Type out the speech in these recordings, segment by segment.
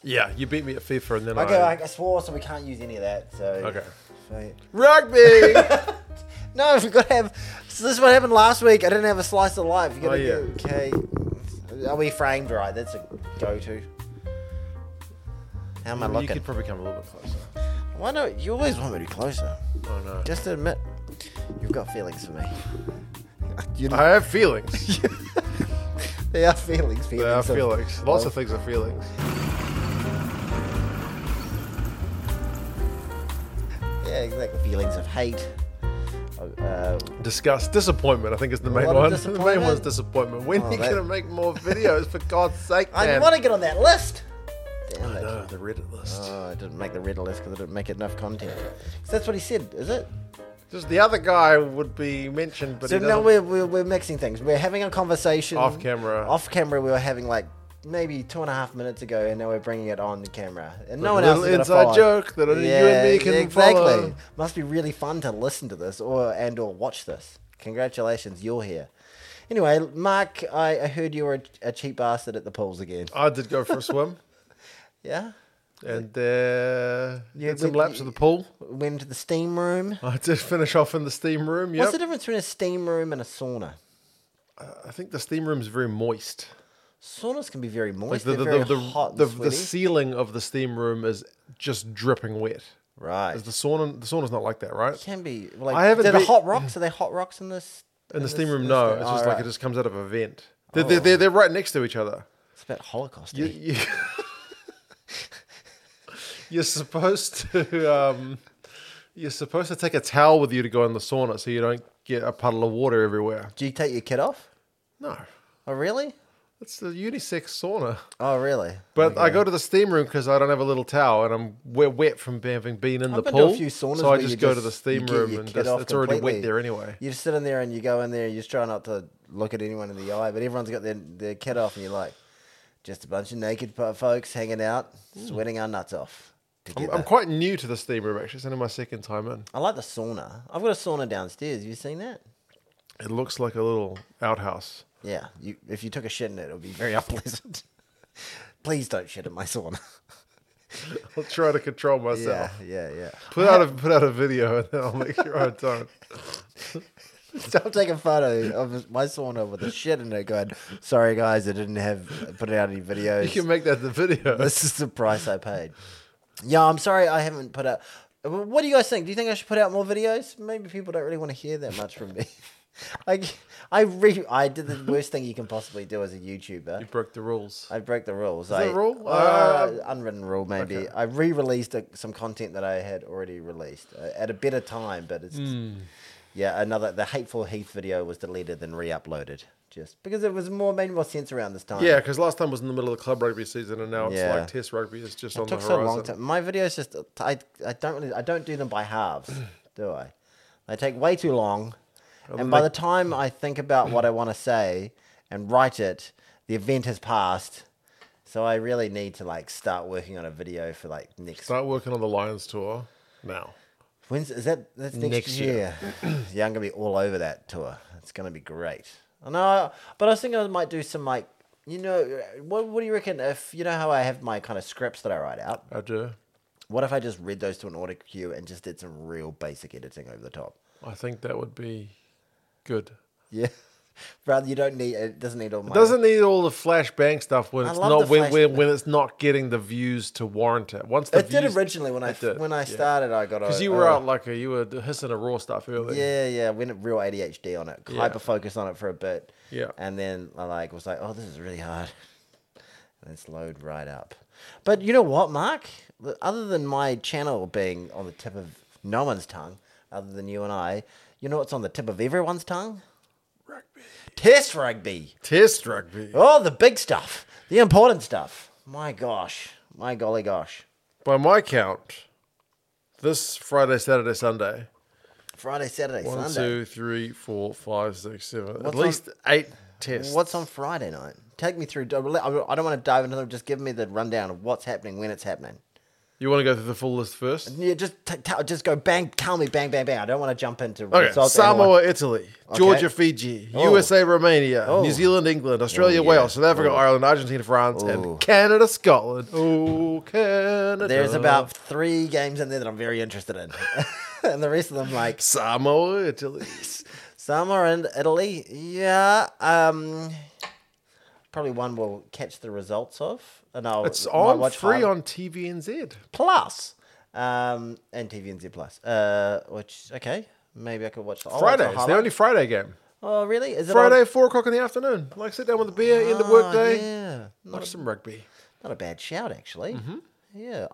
Yeah, you beat me at FIFA, and then Okay, I swore, so we can't use any of that. So Okay. So- Rugby! No, we've got to have. So this is what happened last week. I didn't have a slice of life. You gotta yeah. Okay. Are we framed right? That's a go-to. How am I You looking? could probably come a little bit closer. Why not? You always want me to be closer. Oh, no. Just admit, you've got feelings for me. I have feelings. They are feelings. There are feelings. Lots of things are feelings. Yeah, exactly. Feelings of hate. Disgust. Disappointment, I think, is the main lot of one. The disappointment? main one's disappointment. When are you that- going to make more videos, for God's sake, I man? want to get on that list. Damn it. No, the Reddit list. Oh, I didn't make the Reddit list because I didn't make enough content. So that's what he said, is it? Just the other guy would be mentioned, but So he now doesn't. we're mixing things. We're having a conversation Off camera. Off camera, we were having like maybe 2.5 minutes ago, and now we're bringing it on the camera, and no Like one a else little is gonna inside follow. joke that only you and me can exactly. follow. Must be really fun to listen to this or watch this. Congratulations, you're here. Anyway, Mark, I heard you were a cheap bastard at the pools again. I did go for a swim Yeah. and You- did some we- laps of the pool. Went to the steam room. I did finish off in the steam room. Yep. What's the difference between a steam room and a sauna? I think the steam room is very moist. Saunas can be very Like moist. the They're very hot and the sweaty. ceiling of the steam room is just dripping wet. Right. Is the sauna's not like that, right? Can be. Like, I haven't They're the been- hot rocks? Are they hot rocks in this? In the steam this- room, this no. thing? It's Oh, just like right. it just comes out of a vent. They're right next to each other. It's about Holocaust. You, you're supposed to take a towel with you to go in the sauna so you don't get a puddle of water everywhere. Do you take your kid off? No, Oh, really? it's the unisex sauna. Oh, really? But I go to the steam room because I don't have a little towel and I'm wet from having been in the been to pool. a few saunas so I where just you go to just- the steam you get room your and kid just, off it's already completely. wet there anyway. You just sit in there and you go in there. You just try not to look at anyone in the eye, but everyone's got their kid off, and you're like, just a bunch of naked folks hanging out, sweating our nuts off. Together. I'm quite new to the steam room actually. It's only my second time in. I like the sauna. I've got a sauna downstairs. Have you seen that? It looks like a little outhouse. Yeah. If you took a shit in it, it would be very unpleasant. Please don't shit in my sauna. I'll try to control myself. Yeah. Put out a video and then I'll make sure I don't. So I'll take a photo of my sauna with a shit in it going, sorry guys, I didn't put out any videos. You can make that the video. This is the price I paid. Yeah, I'm sorry I haven't put out. What do you guys think? Do you think I should put out more videos? Maybe people don't really want to hear that much from me. I did the worst thing you can possibly do as a YouTuber. You broke the rules. I broke the rules. Is it a rule? Unwritten rule, maybe. Okay. I re-released some content that I had already released at a better time, but it's yeah. The Hateful Heath video was deleted and re-uploaded just because it made more sense around this time. Yeah, because last time was in the middle of the club rugby season, and now it's Yeah. like Test rugby is just on It the took horizon. so long to. My videos just I don't do them by halves, do I? They take way too long, and by the time I think about what I want to say and write it, the event has passed. So I really need to start working on a video for next. Start working on the Lions tour now. That's next Next year? Yeah, I'm gonna be all over that tour. It's gonna be great. I know, but I was thinking I might do some what do you reckon if how I have my kind of scripts that I write out? I do. What if I just read those to an audio cue and just did some real basic editing over the top? I think that would be good. Yeah. Rather, it doesn't need all my... It doesn't need all the flashbang stuff when I it's love not the when it's not getting the views to warrant it. Once the It did views, originally when I started. I got because you were out you were hissing a raw stuff earlier. Yeah. Went real ADHD on it, hyper focus on it for a bit. Yeah. And then I was like, oh, this is really hard. And it's load right up. But you know what, Mark? Other than my channel being on the tip of no one's tongue, other than you and I, you know what's on the tip of everyone's tongue? Rugby. Test rugby. Test rugby. Oh, the big stuff. The important stuff. My gosh. My golly gosh. By my count, this Friday, Saturday, Sunday. Friday, Saturday, 1, Sunday. 2, 3, 4, 5, 6, 7. What's At least 8 tests. What's on Friday night? Take me through. I don't want to dive into them. Just give me the rundown of what's happening, when it's happening. You want to go through the full list first? Yeah, just go bang, tell me bang, bang, bang. I don't want to jump into Okay, results. Samoa, Italy, Georgia, Fiji, Oh. USA, Romania, Oh. New Zealand, England, Australia, Oh, yeah. Wales, South Africa, Oh. Ireland, Argentina, France, and Canada, Scotland. Oh, Canada. There's about 3 games in there that I'm very interested in. And the rest of them, like Samoa, Italy. Samoa and Italy. Yeah. Probably one we'll catch the results of. And I'll It's might on watch free highlights. on TVNZ. Plus. And TVNZ Plus. Which, okay. Maybe I could watch the Friday. It's the highlight. only Friday game. Oh, really? Is it Friday, on? 4 o'clock in the afternoon. Like, sit down with a beer, end of work day, Yeah. watch some rugby. Not a bad shout, actually. Yeah,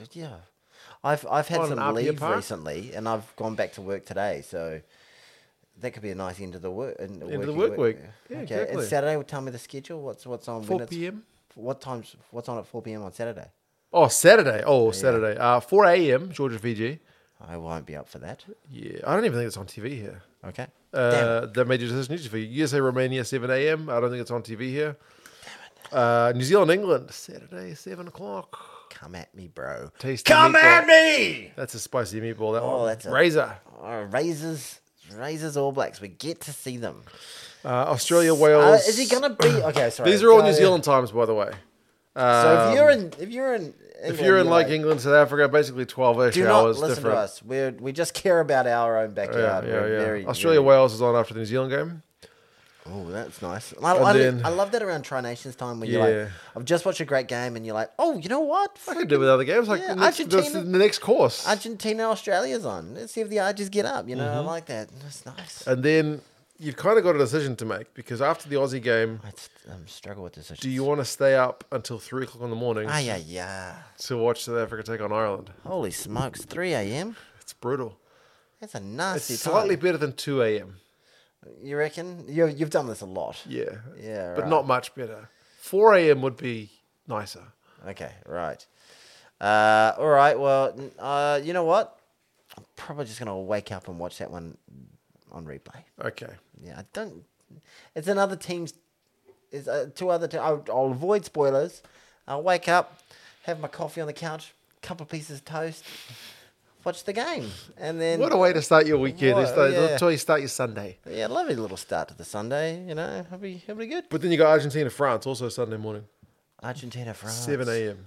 I've had On some Apia leave Park? recently, and I've gone back to work today, so that could be a nice end of the work. End of the work week. Yeah, okay, exactly. and Saturday, tell me the schedule. What's on? 4 when it's- p.m. What's on at 4 p.m. on Saturday? Oh, Saturday. Saturday. 4 a.m. Georgia, Fiji. I won't be up for that. Yeah, I don't even think it's on TV here. Okay. Damn it. That made decision for you. USA, Romania, 7 a.m. I don't think it's on TV here. New Zealand, England, Saturday, 7 o'clock. Come at me, bro. Tasty Come meatball. at me! That's a spicy meatball. That Oh, one. that's a- Razor. Oh, Razors All Blacks. We get to see them. Australia, Wales. Is he gonna be? Okay, sorry. These are all Go- New Zealand times, by the way. So if you're in if England, you're in like like, England, South Africa, basically 12-ish do not hours listen different. to us. We just care about our own backyard. Yeah. We're very, Australia, very- Wales is on after the New Zealand game. Oh, that's nice. then- I love that around Tri Nations time when you're Yeah. like, I've just watched a great game, and you're like, oh, you know what? I could do with other games. Like Yeah, the, next, Argentina- the next course. Argentina, Australia's on. Let's see if the Argies get up. You know, I like that. That's nice. And then you've kind of got a decision to make because after the Aussie game, I struggle with decisions. do you want to stay up until 3 o'clock in the morning Yeah. to watch South Africa take on Ireland? Holy smokes, 3 a.m. It's brutal. That's a nasty It's time. slightly better than 2 a.m. You reckon? You've done this a lot. Yeah. Yeah, But right. not much better. 4 a.m. would be nicer. Okay, right. All right. Well, you know what? I'm probably just gonna wake up and watch that one on replay. Okay. Yeah, I don't. It's another team's. It's 2 other. I'll avoid spoilers. I'll wake up, have my coffee on the couch, couple of pieces of toast, watch the game, and then. What a way to start your weekend. What- yeah. Until you start your Sunday. Yeah, lovely little start to the Sunday. You know, it'll be good. But then you got Argentina, France, also Sunday morning. Argentina, France. 7 a.m.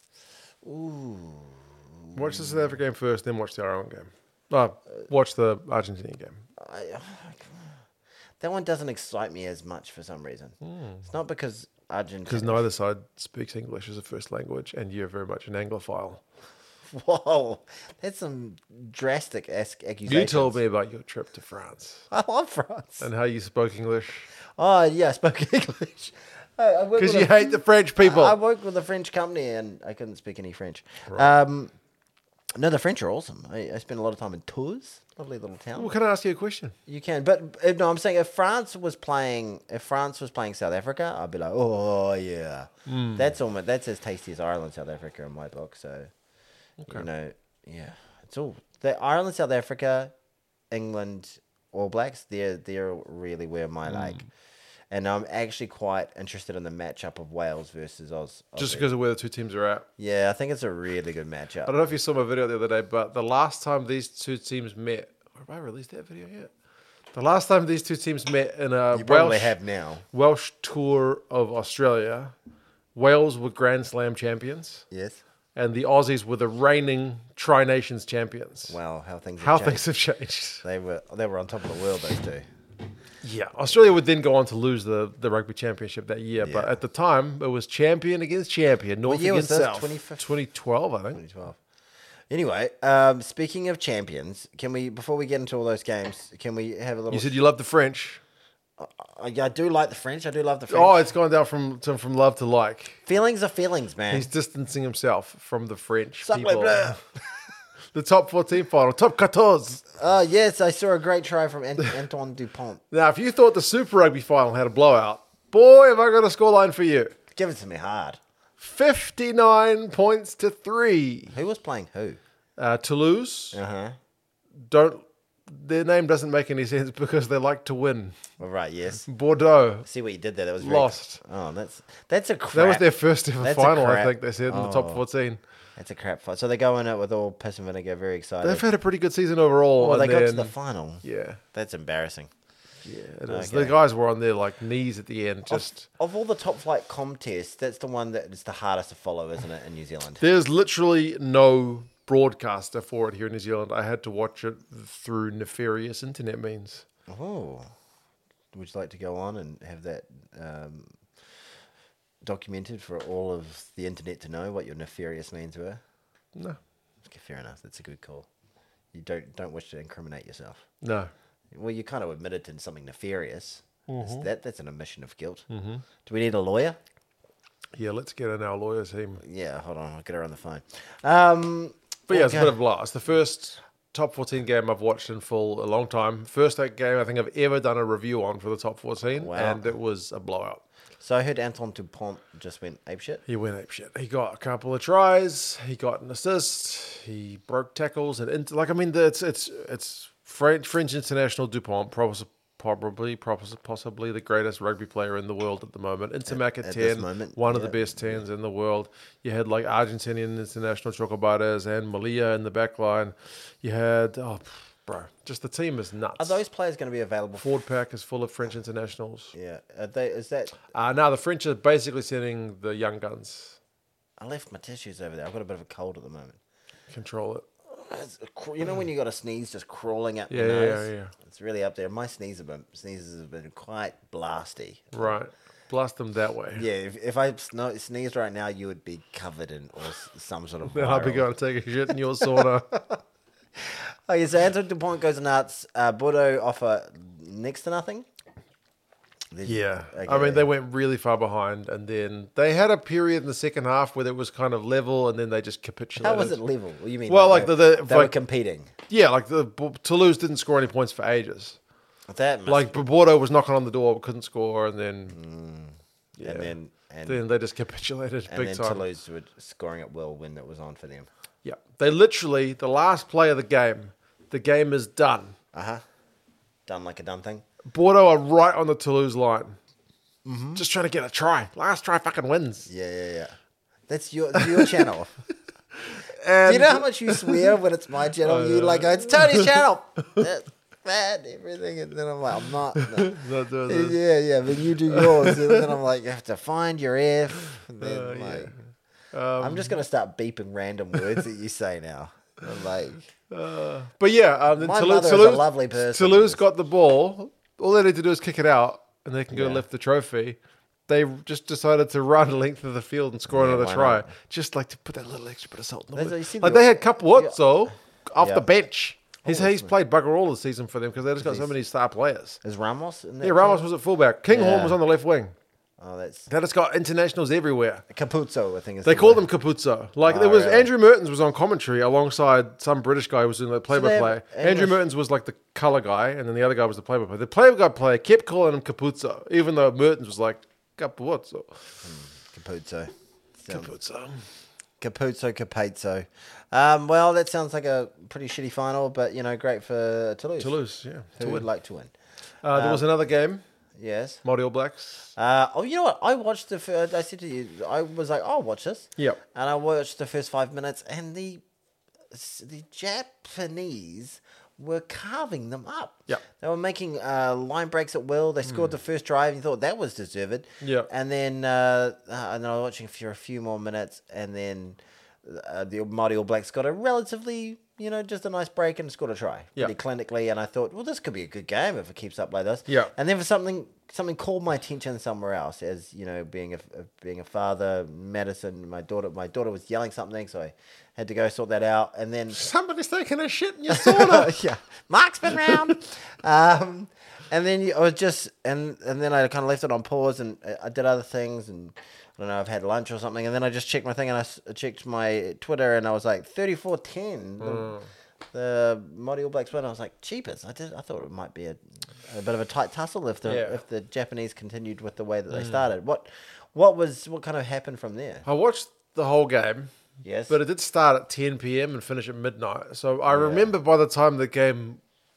Ooh. Watch the South Africa game first, then watch the Ireland game. Watch the Argentinian game. That one doesn't excite me as much for some reason. It's not because Argentina. Because neither side speaks English as a first language, and you're very much an Anglophile. Whoa, that's some drastic accusations. You told me about your trip to France I love France. and how you spoke English. Oh yeah, I spoke English. I worked Because with you a- hate the French people. I worked with a French company and I couldn't speak any French. No, the French are awesome. I spent a lot of time in Tours, lovely little town. Well, can I ask you a question? You can, but no, I'm saying if France was playing South Africa, I'd be like, oh yeah, that's as tasty as Ireland, South Africa in my book. So, you know, yeah, it's all the Ireland, South Africa, England, All Blacks. They're really where my like, and I'm actually quite interested in the matchup of Wales versus Oz. Just because of where the two teams are at. Yeah, I think it's a really good matchup. I don't know if you saw my video the other day, but the last time these two teams met, or have I released that video yet? The last time these two teams met in a You probably have now. Welsh tour of Australia, Wales were Grand Slam champions, Yes. and the Aussies were the reigning Tri Nations champions. Wow, how things have How changed. things have changed. They were on top of the world, those two. Yeah, Australia would then go on to lose the rugby championship that year, but Yeah. at the time it was champion against champion, North year was against this? South. 2012? 2012, I think. 2012. Anyway, speaking of champions, can we, before we get into all those games, can we have a little... You said you love the French. I do like the French. I do love the French. Oh, it's gone down from love to like. Feelings are feelings, man. He's distancing himself from the French Suck my people. blood. The top 14 final, top 14. Oh, yes, I saw a great try from Antoine Dupont. Now, if you thought the Super Rugby final had a blowout, boy, have I got a scoreline for you. Give it to me hard. 59 points to 3. Who was playing who? Toulouse Uh-huh. don't their name doesn't make any sense because they like to win. All right, yes. Bordeaux See what you did there. That was lost. Oh, that's a crap. That was their first ever That's a final, I crap. think they said, in the top 14. That's a crap fight. So they go in it with all piss and vinegar, very excited. They've had a pretty good season overall. Well, and they got to then- the final. Yeah, That's embarrassing. yeah, it is. Okay. The guys were on their like knees at the end. Just Of all the top flight contests, that's the one that is the hardest to follow, isn't it, in New Zealand? there's literally no broadcaster for it here in New Zealand. I had to watch it through nefarious internet means. Oh. Would you like to go on and have that documented for all of the internet to know what your nefarious means were? No, Okay, fair enough. That's a good call. You don't wish to incriminate yourself. no. Well, you kind of admitted to something nefarious. Mm-hmm. That's an admission of guilt. Mm-hmm. Do we need a lawyer? Yeah, let's get in our lawyer team. Yeah, hold on. I'll get her on the phone. But yeah, it's a bit of a blast. The first top 14 game I've watched in full a long time. First game I think I've ever done a review on for the top 14, Wow. and it was a blowout. So I heard Anton Dupont just went apeshit. He went apeshit. He got a couple of tries. He got an assist. He broke tackles and it's French international Dupont, possibly the greatest rugby player in the world at the moment. Intermac at At this 10, moment, one of the yeah. best 10s in the world. You had like Argentinian international Chocobates and Malia in the back line. You had, just the team is nuts. Are those players going to be available? Forward pack is full of French internationals. Yeah. Are they? Is that? Now the French are basically sending the young guns. I left my tissues over there. I've got a bit of a cold at the moment. Control it. You know when you got a sneeze just crawling up Yeah, your yeah, nose? yeah. It's really up there. My sneezes have been quite blasty. Right. Blast them that way. Yeah, if I sneezed right now, you would be covered in some sort of Then I'll be viral. going to take a shit in your sauna. Oh, yeah, so Anton Dupont goes nuts. Bordeaux offer next to nothing. Yeah. Okay. I mean, they went really far behind, and then they had a period in the second half where it was kind of level, and then they just capitulated. How was it level? What do you mean? Well, like like they the were like, competing. yeah, like Toulouse didn't score any points for ages. That must Like Bordeaux was knocking on the door, but couldn't score, and then yeah, and then they just capitulated and big then time. Toulouse were scoring at will when it was on for them. Yeah, they literally the last play of the game is done. Done like a done thing. Bordeaux are right on the Toulouse line, just trying to get a try. Last try fucking wins. Yeah. That's your channel. And Do you know how much you swear when it's my channel? You like go, it's Tony's channel. That's bad, everything. And then I'm like, I'm not. No. Not doing this. Yeah. Then you do yours. And then I'm like, you have to find your F. And then like, I'm just gonna start beeping random words that you say now. I'm like, But yeah, then My Toulouse, mother is a lovely person. Toulouse got the ball. All they need to do is kick it out, and they can go Yeah. lift the trophy. They just decided to run the length of the field and score Yeah, another why try, not? just like to put that little extra bit of salt in the That's wound. what you see Like the- they had Capuozzo off Yeah. the bench. He's Holy played bugger all this season for them because they just got so He's- many star players. is Ramos in that? Yeah, Ramos team? was at fullback. Kinghorn Yeah. was on the left wing. Oh, that's They just got internationals everywhere. Capuzzo, I think. Is They the called word. them Capuzzo. Like Oh, there was really? Andrew Mertens was on commentary alongside some British guy who was in the play-by-play. have Andrew English- Mertens was like the colour guy, and then the other guy was the play-by-play. The play-by-play player kept calling him Capuzzo, even though Mertens was like Capuzzo. Capuzzo. Capuzzo. Capuzzo. Well, that sounds like a pretty shitty final, but great for Toulouse. Toulouse, yeah. Who To would win. like to win? There was another game, Yes. Māori All Blacks. You know what? I watched the first. I said to you, I was like, I'll watch this. Yep. And I watched the first 5 minutes, and the Japanese were carving them up. Yep. They were making line breaks at will. They scored the first drive, and you thought that was deserved. Yep. And then I was watching for a few more minutes, and then the Māori All Blacks got a relatively, just a nice break and scored a try Yep. pretty clinically. And I thought, well, this could be a good game if it keeps up like this. Yep. And then for something called my attention somewhere else, as being a father, medicine. My daughter was yelling something, so I had to go sort that out. And then Somebody's taking a shit in your sauna. yeah, Mark's been round. And then I was just and then I kind of left it on pause, and I did other things, and I don't know, I've had lunch or something, and then I just checked my thing, and I checked my Twitter, and I was like 34-10. The Māori All Blacks win. I was like, cheapers. I thought it might be a bit of a tight tussle if the Japanese continued with the way that they started. What kind of happened from there? I watched the whole game. Yes. But it did start at 10 p.m. and finish at midnight. So I remember by the time the game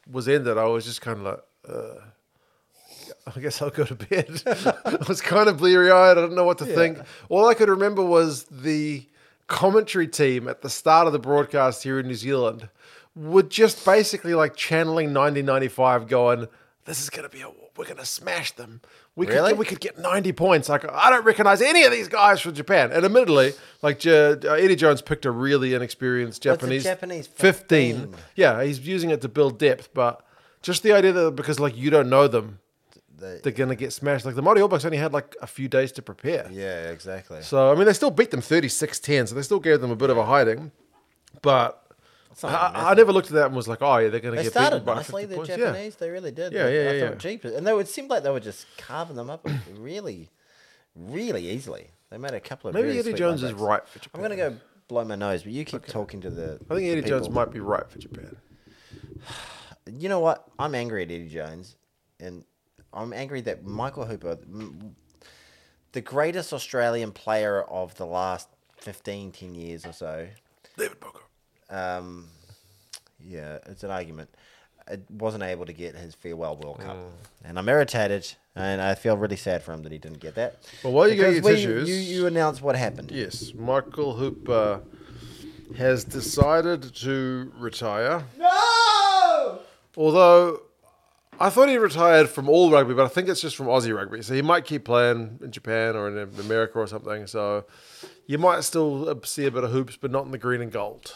was ended, I was just kind of like, I guess I'll go to bed. I was kind of bleary-eyed. I didn't know what to think. All I could remember was the commentary team at the start of the broadcast here in New Zealand were just basically like channeling 1995 going, this is going to be we're going to smash them. We could get 90 points. Like, I don't recognize any of these guys from Japan. And admittedly, like Eddie Jones picked a really inexperienced Japanese. What's a Japanese 15. Yeah, he's using it to build depth. But just the idea that because like you don't know them, they're going to get smashed. Like the Māori All Blacks only had like a few days to prepare. Yeah, exactly. So, I mean, they still beat them 36-10. So they still gave them a bit of a hiding. But I never looked at that and was like, oh, yeah, they're going to get beaten by 50 nicely, the points. Japanese. They really did. I thought, jeepers. And it seemed like they were just carving them up really, really easily. They made a couple of Maybe very Eddie sweet Jones is comebacks. right for Japan. I'm going to go blow my nose, but you keep talking to the I think Eddie people. Jones might be right for Japan. You know what? I'm angry at Eddie Jones, and I'm angry that Michael Hooper, the greatest Australian player of the last 10 years or so, David Boko. yeah, it's an argument. It wasn't able to get his farewell World Cup, and I'm irritated, and I feel really sad for him that he didn't get that. Well, while you get your Because tissues, you announced what happened. yes, Michael Hooper has decided to retire. No. Although I thought he retired from all rugby, but I think it's just from Aussie rugby. So he might keep playing in Japan or in America or something. So you might still see a bit of hoops, but not in the green and gold.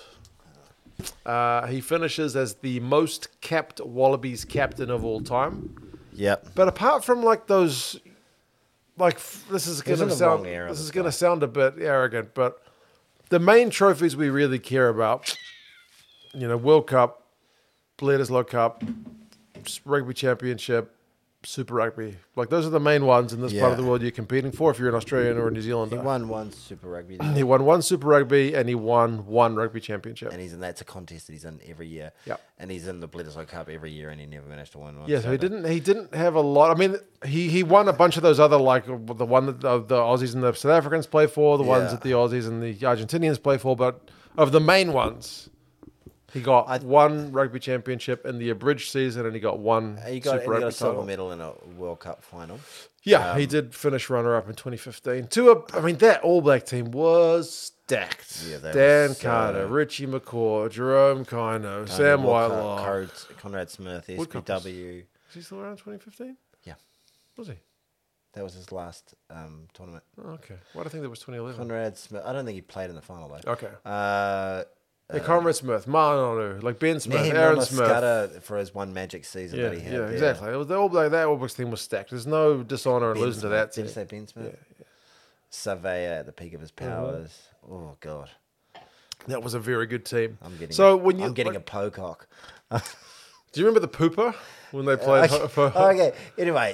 He finishes as the most capped Wallabies captain of all time. Yep. But apart from like those, like this is going in to the sound wrong era, this is this going to guy. sound a bit arrogant, but the main trophies we really care about, World Cup, Bledisloe Cup, Rugby Championship, Super Rugby, like those are the main ones in this part of the world you're competing for. If you're an Australian or a New Zealander, He won one Super Rugby, he won one Super Rugby and he won one Rugby Championship. and that's a contest that he's in every year. Yep. And he's in the Bledisloe Cup every year, and he never managed to win one. Yeah, so he didn't have a lot. I mean, he won a bunch of those other, like the one that the Aussies and the South Africans play for, the ones that the Aussies and the Argentinians play for, but of the main ones, he got one Rugby Championship in the abridged season, and he got one He got Super Rugby a silver title. medal in a World Cup final. Yeah, he did finish runner-up in 2015. That All Black team was stacked. Yeah, they Dan were so- Carter, Richie McCaw, Jerome Kino, Sam Whitelaw. Conrad Smith, Woodcock SPW. Was he still around in 2015? Yeah, Was he? that was his last tournament. Oh, okay. Why do I think that was 2011? Conrad Smith. I don't think he played in the final though. Okay. Yeah, Conrad Smith, Marlon, like Ben Smith, Naheem Aaron Wallace Smith. Scudder for his one magic season Yeah, that he had. yeah, exactly. It was that All Blacks team was stacked. There's no dishonor in Ben losing to Smith. that Did you team. say Ben Smith? Surveyor at the peak of his powers. Oh god, That was a very good team. I'm getting. a I'm getting a pocock. Do you remember the Pooper when they played? Okay. Anyway,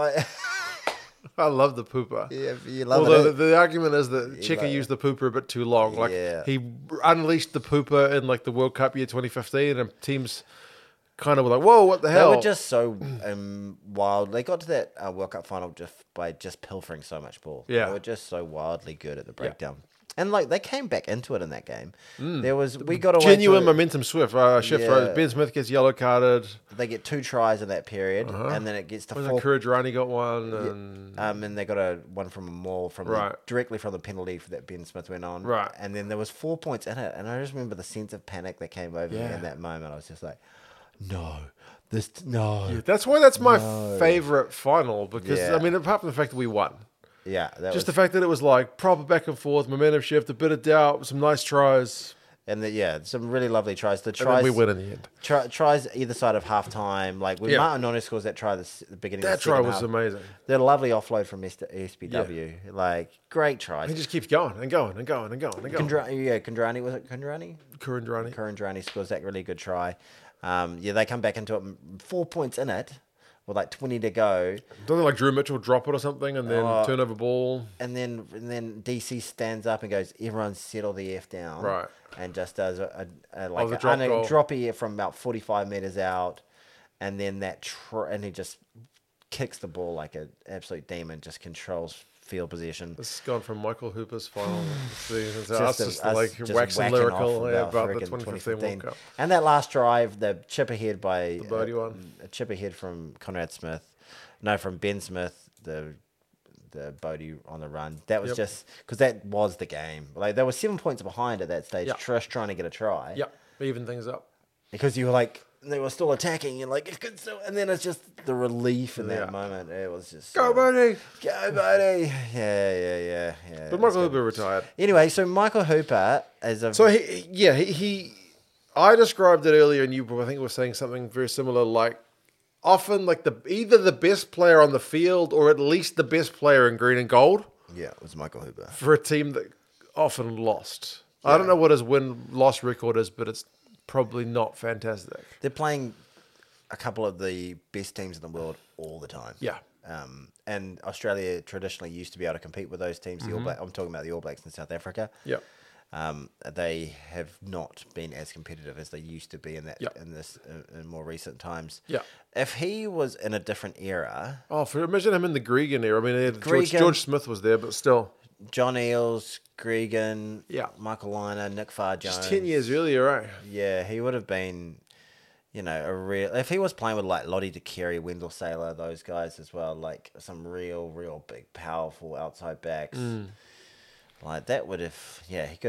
I love the Pooper. yeah, you love Although it. the argument is that Cheika used the Pooper a bit too long. Like he unleashed the Pooper in like the World Cup year 2015, and teams kind of were like, "Whoa, what the hell?" They were just so wild. They got to that World Cup final by just pilfering so much ball. Yeah. They were just so wildly good at the breakdown. And like they came back into it in that game. We got away genuine to, momentum shift. Right? Ben Smith gets yellow carded. They get 2 tries in that period, and then it gets to 4. Kurajrani got one, and And they got one from a maul directly from the penalty that Ben Smith went on. Right. And then there was 4 points in it, and I just remember the sense of panic that came over me in that moment. I was just like, no. that's why that's my favorite final because I mean, apart from the fact that we won. Yeah, Just the fact that it was like proper back and forth, momentum shift, a bit of doubt, some nice tries, some really lovely tries. The and tries then we win in the end. tries either side of half time. Like when Martin Nonu scores that try at the beginning That of the try second was half, amazing. that lovely offload from SPW. Like great tries. He just keeps going and going and going and going and going. Kondrani, was it Kondrani? Kurajrani. Kondrani scores that really good try. They come back into it, 4 points in it, with like 20 to go. Don't they like Drew Mitchell drop it or something and then turn over ball? And then DC stands up and goes, everyone settle the F down. Right. And just does a the drop goal. droppy from about 45 meters out. And then and he just kicks the ball like an absolute demon, just controls field possession. This has gone from Michael Hooper's final season to Just us us like just waxing whacking lyrical off about the frickin' 2015 World Cup. And that last drive, the chip ahead by The Bodie one. a chip ahead from Conrad Smith, no, from Ben Smith, the Bodie on the run. That was just because that was the game. Like they were 7 points behind at that stage. Yep. Trish trying to get a try. Yep, even things up. Because you were like, they were still attacking. You're like, it's good still. And then it's just the relief in that moment. It was just Go, Bodie! Go, Bodie! Yeah. But Michael Hooper retired. Anyway, so Michael Hooper is a... So he I described it earlier, and you I think were saying something very similar. Like often, like either the best player on the field or at least the best player in green and gold. Yeah, it was Michael Hooper for a team that often lost. Yeah. I don't know what his win-loss record is, but it's probably not fantastic. They're playing a couple of the best teams in the world all the time. Yeah. And Australia traditionally used to be able to compete with those teams. The All Black, I'm talking about the All Blacks in South Africa. Yeah. They have not been as competitive as they used to be in more recent times. Yeah. If he was in a different era... imagine him in the Gregan era. I mean, George Smith was there, but still. John Eales, Gregan, Michael Liner, Nick Farr-Jones. Just 10 years earlier, right? Yeah, he would have been, a real... If he was playing with, like, Lottie DeCarey, Wendell Saylor, those guys as well, like, some real big, powerful outside backs, like, that would have... Yeah, he could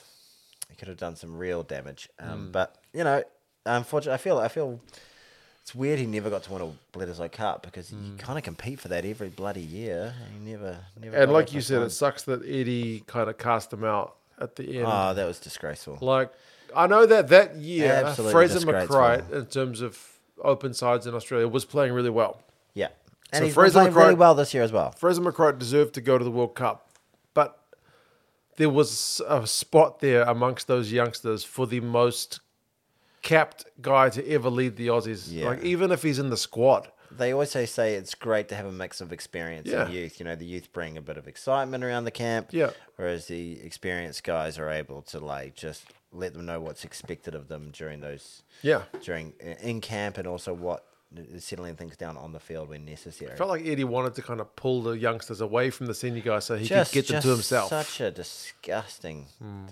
have done some real damage. But, unfortunately, I feel... It's weird he never got to win a Bledisloe Cup because you kind of compete for that every bloody year. He never. And like you said, it sucks that Eddie kind of cast him out at the end. Oh, that was disgraceful. Like, I know that year, Absolutely Fraser disgraceful. McCright, in terms of open sides in Australia, was playing really well. Yeah. And he's Fraser playing really McCright- well this year as well. Fraser McCright deserved to go to the World Cup, but there was a spot there amongst those youngsters for the most capped guy to ever lead the Aussies. Yeah. Like, even if he's in the squad. They also say it's great to have a mix of experience and youth. The youth bring a bit of excitement around the camp, whereas the experienced guys are able to like just let them know what's expected of them during in camp and also what settling things down on the field when necessary. I felt like Eddie wanted to kind of pull the youngsters away from the senior guys so he could get them to himself. Such a disgusting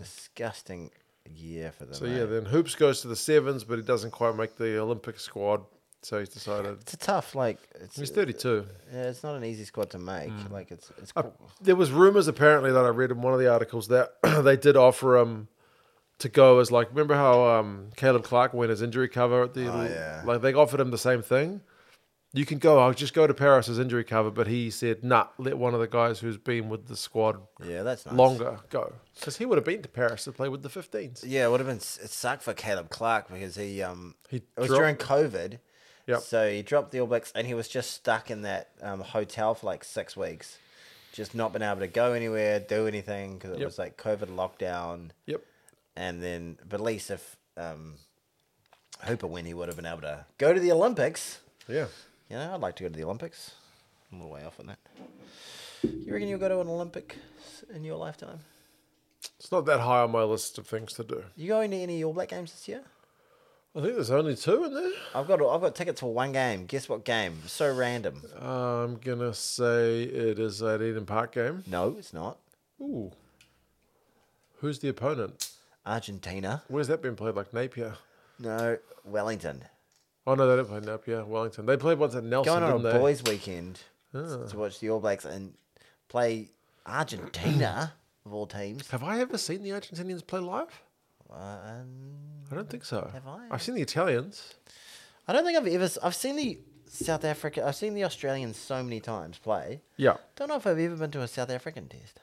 year for them. So then Hoops goes to the sevens, but he doesn't quite make the Olympic squad. So he's decided it's a tough. He's 32. Yeah, it's not an easy squad to make. Like it's. There was rumors apparently that I read in one of the articles that they did offer him to go as like. Remember how Caleb Clark went as injury cover at the like they offered him the same thing. You can go. I'll just go to Paris as injury cover, but he said, "Nah, let one of the guys who's been with the squad that's nice. longer go," because he would have been to Paris to play with the 15s. Yeah, it would have been. It sucked for Caleb Clark because it was dropped- during COVID. Yep. So he dropped the All Blacks and he was just stuck in that hotel for like 6 weeks, just not been able to go anywhere, do anything because it was like COVID lockdown. Yep. And then, but at least if Hooper win, he would have been able to go to the Olympics. Yeah. I'd like to go to the Olympics. I'm a little way off on that. You reckon you'll go to an Olympic in your lifetime? It's not that high on my list of things to do. You going to any All Black games this year? I think there's only 2 in there. I've got tickets for one game. Guess what game? So random. I'm gonna say it is at Eden Park game. No, it's not. Ooh. Who's the opponent? Argentina. Where's that been played? Like Napier? No, Wellington. Oh no, they didn't play Napier. Wellington. They played once at Nelson. Going on didn't a they? boys' weekend to watch the All Blacks and play Argentina of all teams. Have I ever seen the Argentinians play live? I don't think so. Have I? I've seen the Italians. I don't think I've seen the South Africa. I've seen the Australians so many times play. Yeah. Don't know if I've ever been to a South African test.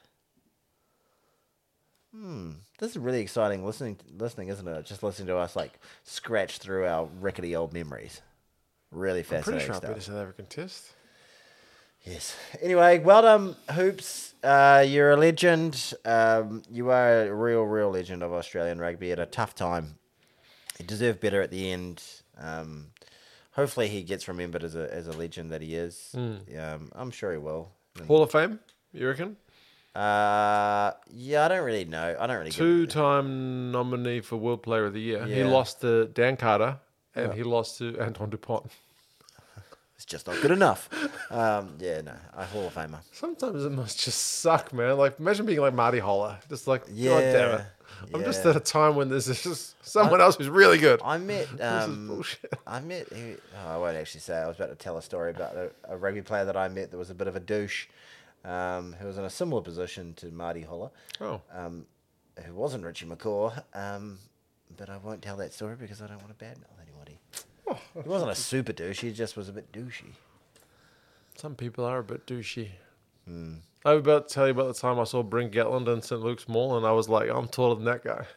This is really exciting listening, isn't it? Just listening to us like scratch through our rickety old memories. Really I'm fascinating pretty sure I've stuff. been to South African test. Yes. Anyway, well done, Hoops. You're a legend. You are a real legend of Australian rugby at a tough time. He deserved better at the end. Hopefully he gets remembered as a legend that he is. I'm sure he will. Hall of Fame, you reckon? Yeah, I don't really know. I don't really. 2-time nominee for World Player of the Year. He Yeah. lost to Dan Carter and he lost to Antoine Dupont. It's just not good enough. Yeah, no, a Hall of Famer. Sometimes it must just suck, man. Like, imagine being like Marty Holler. Just like, God Yeah, damn it. I'm just yeah. at a time when there's just someone else who's really good. I met. This is bullshit. I met. I won't actually say. I was about to tell a story about a rugby player that I met that was a bit of a douche, who was in a similar position to Marty Holler, Oh. who wasn't Richie McCaw. But I won't tell that story because I don't want to badmouth anybody. He wasn't a super douche. He just was a bit douchey. Some people are a bit douchey. I was about to tell you about the time I saw Bryn Gatland in St. Luke's Mall, and I was like, I'm taller than that guy.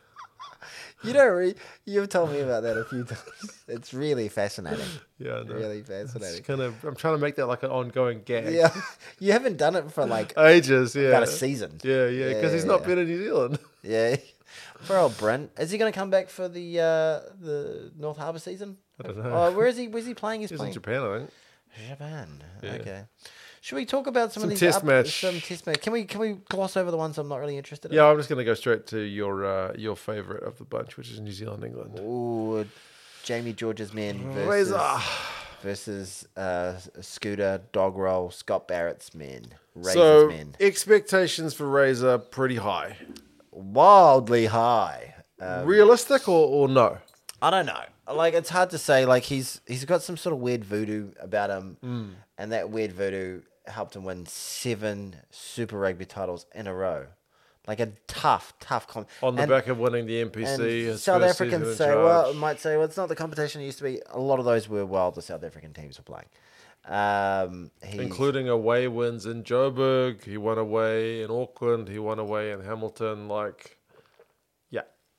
You've told me about that a few times. It's really fascinating. Yeah, no. Really It's fascinating. I'm trying to make that like an ongoing gag. Yeah, you haven't done it for like Ages, yeah. about a season. Yeah, because he's not Yeah. been in New Zealand. Yeah. For old Brent. Is he going to come back for the North Harbour season? I don't know. Oh, where is he? Where's he playing? He's in playing Japan, I think. Japan. Yeah. Okay. Should we talk about some of Some these test match. Some test match? Can we gloss over the ones I'm not really interested in? Yeah, I'm just going to go straight to your favourite of the bunch, which is New Zealand, England. Ooh, Jamie George's men Razor. versus Scooter, Dog Roll, Scott Barrett's men. Razor's So, men. expectations for Razor pretty high. Wildly high. Realistic or no? I don't know. Like, it's hard to say. Like, he's got some sort of weird voodoo about him, and that weird voodoo helped him win 7 Super Rugby titles in a row. Like a tough. On the back of winning the NPC. And his South first Africans season in say, charge. might say, well, it's not the competition it used to be. A lot of those were while the South African teams were playing. Including away wins in Joburg. He won away in Auckland. He won away in Hamilton. Like, yeah.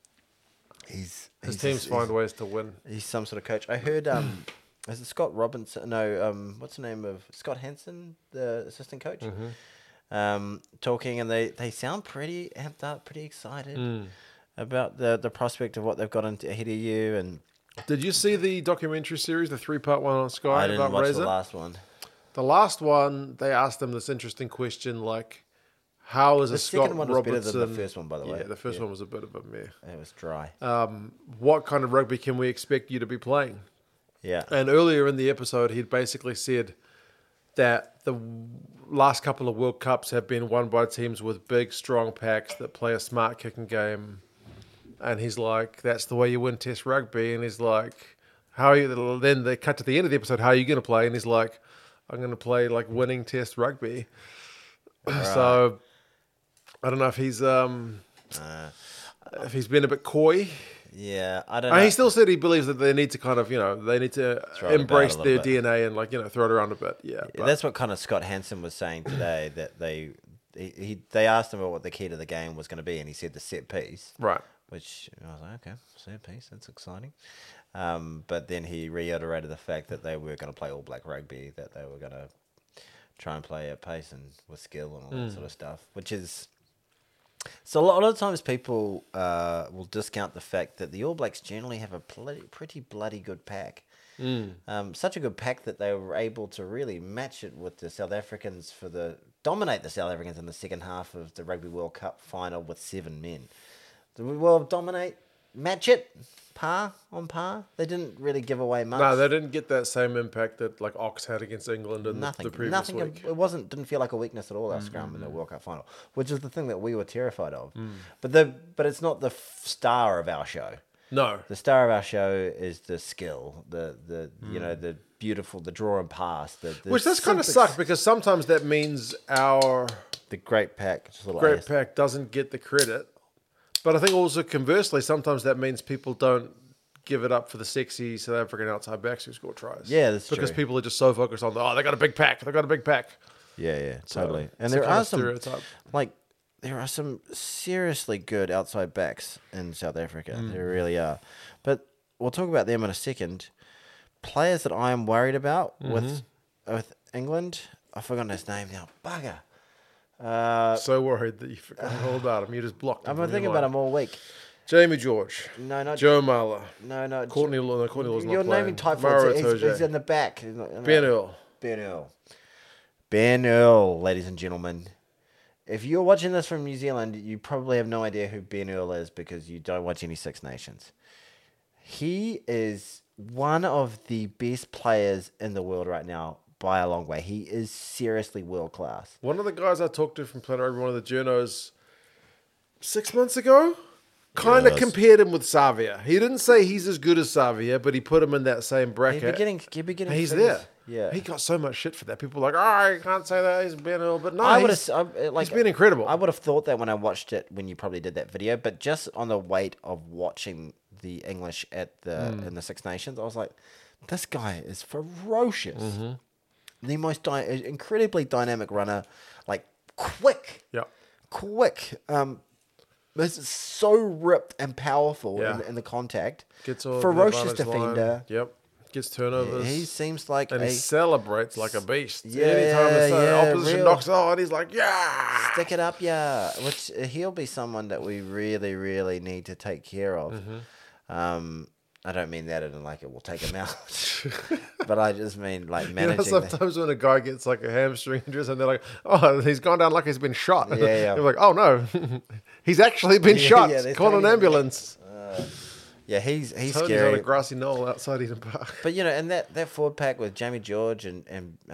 His His teams find ways to win. He's some sort of coach. I heard, is it Scott Robinson? No, what's the name of Scott Hansen, the assistant coach? Talking, and they sound pretty amped up, pretty excited about the prospect of what they've got ahead of you. And Did you see the documentary series, the 3-part one on Sky I didn't about watch Razor? the last one. The last one, they asked him this interesting question, like, how is The a Scott second one was better Robertson... than the first one, by the way. Yeah, the first one was a bit of a meh. It was dry. What kind of rugby can we expect you to be playing? Yeah. And earlier in the episode, he'd basically said that the last couple of World Cups have been won by teams with big, strong packs that play a smart kicking game. And he's like, that's the way you win Test rugby. And he's like, how are you? Then they cut to the end of the episode, how are you going to play? And he's like, I'm going to play like winning Test rugby. So I don't know if he's been a bit coy. Yeah, I don't And know. he still said he believes that they need to kind of, they need to Throw it about embrace a their little bit. DNA and like, throw it around a bit. Yeah. But That's what kind of Scott Hansen was saying today, that they asked him about what the key to the game was going to be, and he said the set piece. right. Which I was like, okay, set piece, that's exciting. But then he reiterated the fact that they were going to play all black rugby, that they were going to try and play at pace and with skill and all that sort of stuff, which is... So a lot of times people will discount the fact that the All Blacks generally have a pretty bloody good pack. Such a good pack that they were able to really match it with the South Africans dominate the South Africans in the second half of the Rugby World Cup final with 7 men. Well, dominate, match it, par on par. They didn't really give away much. No, they didn't get that same impact that like Ox had against England in the previous week. It didn't feel like a weakness at all, our scrum in the World Cup final, which is the thing that we were terrified of. But it's not the star of our show. No. The star of our show is the skill, the beautiful, the draw and pass, Which does kind of suck because sometimes that means our the great pack, just a little great ass. pack doesn't get the credit. But I think also conversely, sometimes that means people don't give it up for the sexy South African outside backs who score tries. Yeah, that's because true. people are just so focused on they got a big pack. They got a big pack. Yeah, So, totally. And it's there a kind are of some stereotype. there are some seriously good outside backs in South Africa. There really are. But we'll talk about them in a second. Players that I am worried about with England, I've forgotten his name now. Bugger. So worried that you forgot all about him. You just blocked him. I've been thinking about him all week. Jamie George. No, not Joe Marler. No. Courtney Law's not You're playing. naming types. Mara He's Itoje. in the back. He's not- Ben Earl. Ben Earl. Ben Earl, ladies and gentlemen. If you're watching this from New Zealand, you probably have no idea who Ben Earl is because you don't watch any Six Nations. He is one of the best players in the world right now by a long way. He is seriously world class. One of the guys I talked to from Planet Rugby, one of the journos, 6 months ago, kind of Yes. compared him with Savia. He didn't say he's as good as Savia, but he put him in that same bracket. He'd be getting He's figures. there. Yeah. He got so much shit for that. People are like, oh, you can't say that. He's been a little bit. No, I would he's, have he's been incredible. I would have thought that when I watched it when you probably did that video, but just on the weight of watching the English at the in the Six Nations, I was like, this guy is ferocious. The most incredibly dynamic runner, like quick. Yeah. Quick. This is so ripped and powerful Yeah. in the contact. Gets all ferocious the advantage defender. line. Yep. Gets turnovers. He seems like and a he celebrates like a beast. Yeah, Anytime the yeah, opposition real. knocks on, he's like, yeah. stick it up, yeah. Which he'll be someone that we really, really need to take care of. I don't mean that in like it will take him out, but I just mean like You managing. know, sometimes when a guy gets like a hamstring injury and they're like, oh, he's gone down like he's been shot. Yeah, yeah. You're like, oh no, he's actually been shot. yeah, they're Call an totally- ambulance. yeah, he's Tony's on scary. a grassy knoll outside Eden Park. But you know, and that forward pack with Jamie George and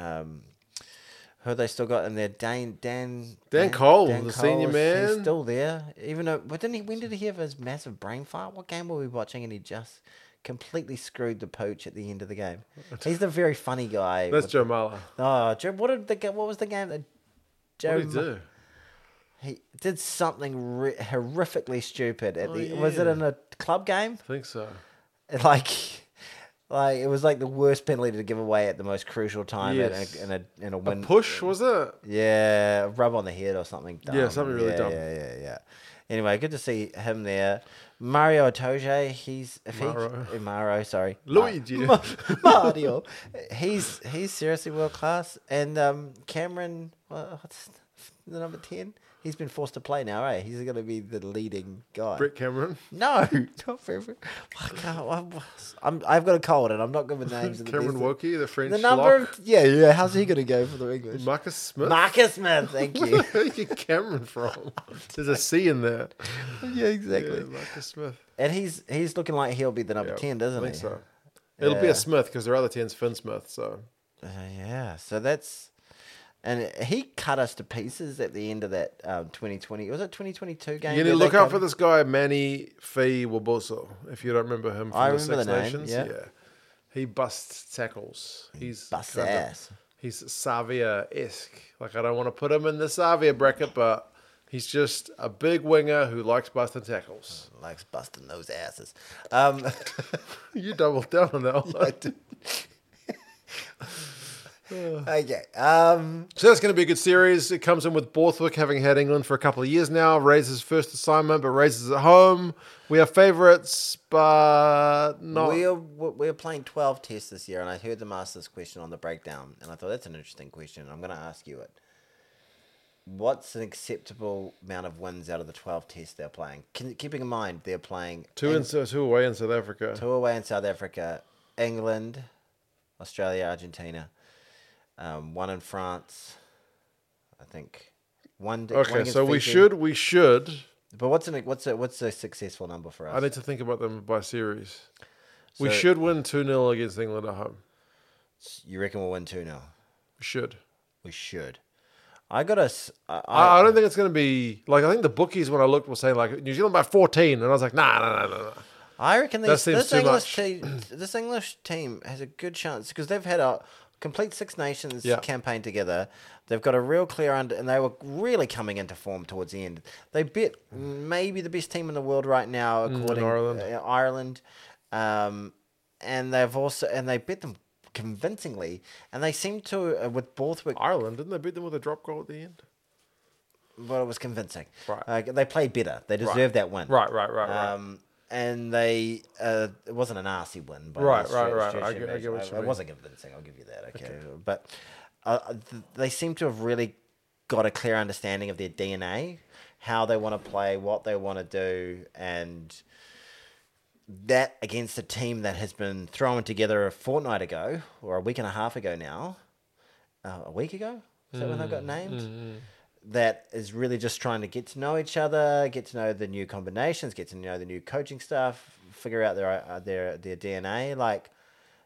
who they still got in there, Dan Cole, the senior He's man. still there. Even though, but didn't he? When did he have his massive brain fart? What game were we watching? And he just completely screwed the pooch at the end of the game. He's the very funny guy. That's with- Joe Mala. Oh, Joe, what was the game that Joe? What did he do? He did something horrifically stupid at was it yeah. in a club game? I think so. Like it was like the worst penalty to give away at the most crucial time Yes. in a win. Push, was it? Yeah, rub on the head or something dumb. Yeah, something really dumb. Yeah. Anyway, good to see him there. Mario Itoje, Maro, sorry. Luigi. Mario. He's seriously world class. And Cameron, what's the number 10? He's been forced to play now, eh? He's going to be the leading guy. Brett Cameron. No, not for. I've got a cold and I'm not good with names. of the Cameron best. Woki, the French The number, lock. yeah. How's he going to go for the English? Marcus Smith. Marcus Smith, thank you. Where did you get Cameron from? There's a C in there. Yeah, exactly. Yeah, Marcus Smith. And he's looking like he'll be the number Yeah, 10, doesn't I he? think so. It'll be Yeah. a Smith because their other 10's Finn Smith. So Yeah, so that's... And he cut us to pieces at the end of that 2020... Was it 2022 game? you need to where look they out come- for this guy, Manny Fee Waboso. If you don't remember him from I the remember Six the name, Nations. yeah. He busts tackles. He's Busts kinda- ass. He's Savia-esque. Like, I don't want to put him in the Savia bracket, but he's just a big winger who likes busting tackles. Likes busting those asses. You doubled down on that one. Okay. So that's going to be a good series. It comes in with Borthwick having had England for a couple of years now. Razor's first assignment, but Razor's at home. We are favourites, but not. We're playing 12 tests this year, and I heard them ask this question on the breakdown, and I thought that's an interesting question. I'm going to ask you it. What's an acceptable amount of wins out of the 12 tests they're playing? Keeping in mind they're playing Two away in South Africa. 2 away in South Africa, England, Australia, Argentina, 1 in France, I think. One Okay, against so we Fiji. should. But what's a successful number for us? I need to think about them by series. We So- should win 2-0 against England at home. You reckon we'll win 2-0? We should. We should. I got to. I don't think it's going to be like. I think the bookies when I looked were saying like New Zealand by 14, and I was like, nah. I reckon That seems too much. This English team has a good chance because they've had a complete Six Nations Yeah. campaign together. They've got a real clear and they were really coming into form towards the end. They beat maybe the best team in the world right now, according Ireland. Ireland, and they beat them convincingly, and they seem to with Borthwick. Ireland, didn't they beat them with a drop goal at the end? Well, it was convincing. Right. They played better. They deserved that win. Right. And they it wasn't an arsey win, but Right. I get what you it mean. wasn't convincing. I'll give you that. Okay, but they seem to have really got a clear understanding of their DNA, how they want to play, what they want to do, and that against a team that has been thrown together a fortnight ago or a week and a half ago now, a week ago. Is that when they got named? That is really just trying to get to know each other, get to know the new combinations, get to know the new coaching staff, figure out their DNA. Like,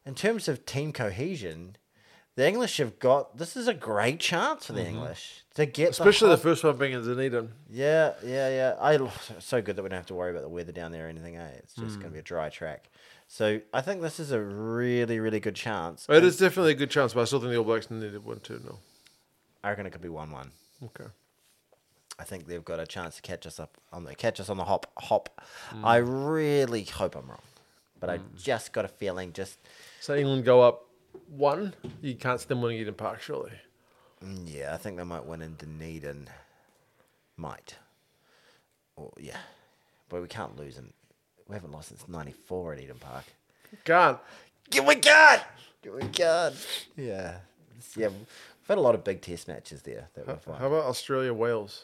in terms of team cohesion, the English have got. This is a great chance for the English to get, Especially the first one being in Dunedin. Yeah. So good that we don't have to worry about the weather down there or anything. It's just going to be a dry track. So I think this is a really, really good chance. It is definitely a good chance, but I still think the All Blacks needed 1-2-0. I reckon it could be 1-1. Okay. I think they've got a chance to catch us on the hop. I really hope I'm wrong, but I just got a feeling. So England go up 1. You can't see them winning Eden Park, surely. Yeah, I think they might win in Dunedin. Might. But we can't lose we haven't lost since '94 at Eden Park. Can't. We can't. Yeah. We've had a lot of big test matches there that we've won. How about Australia Wales?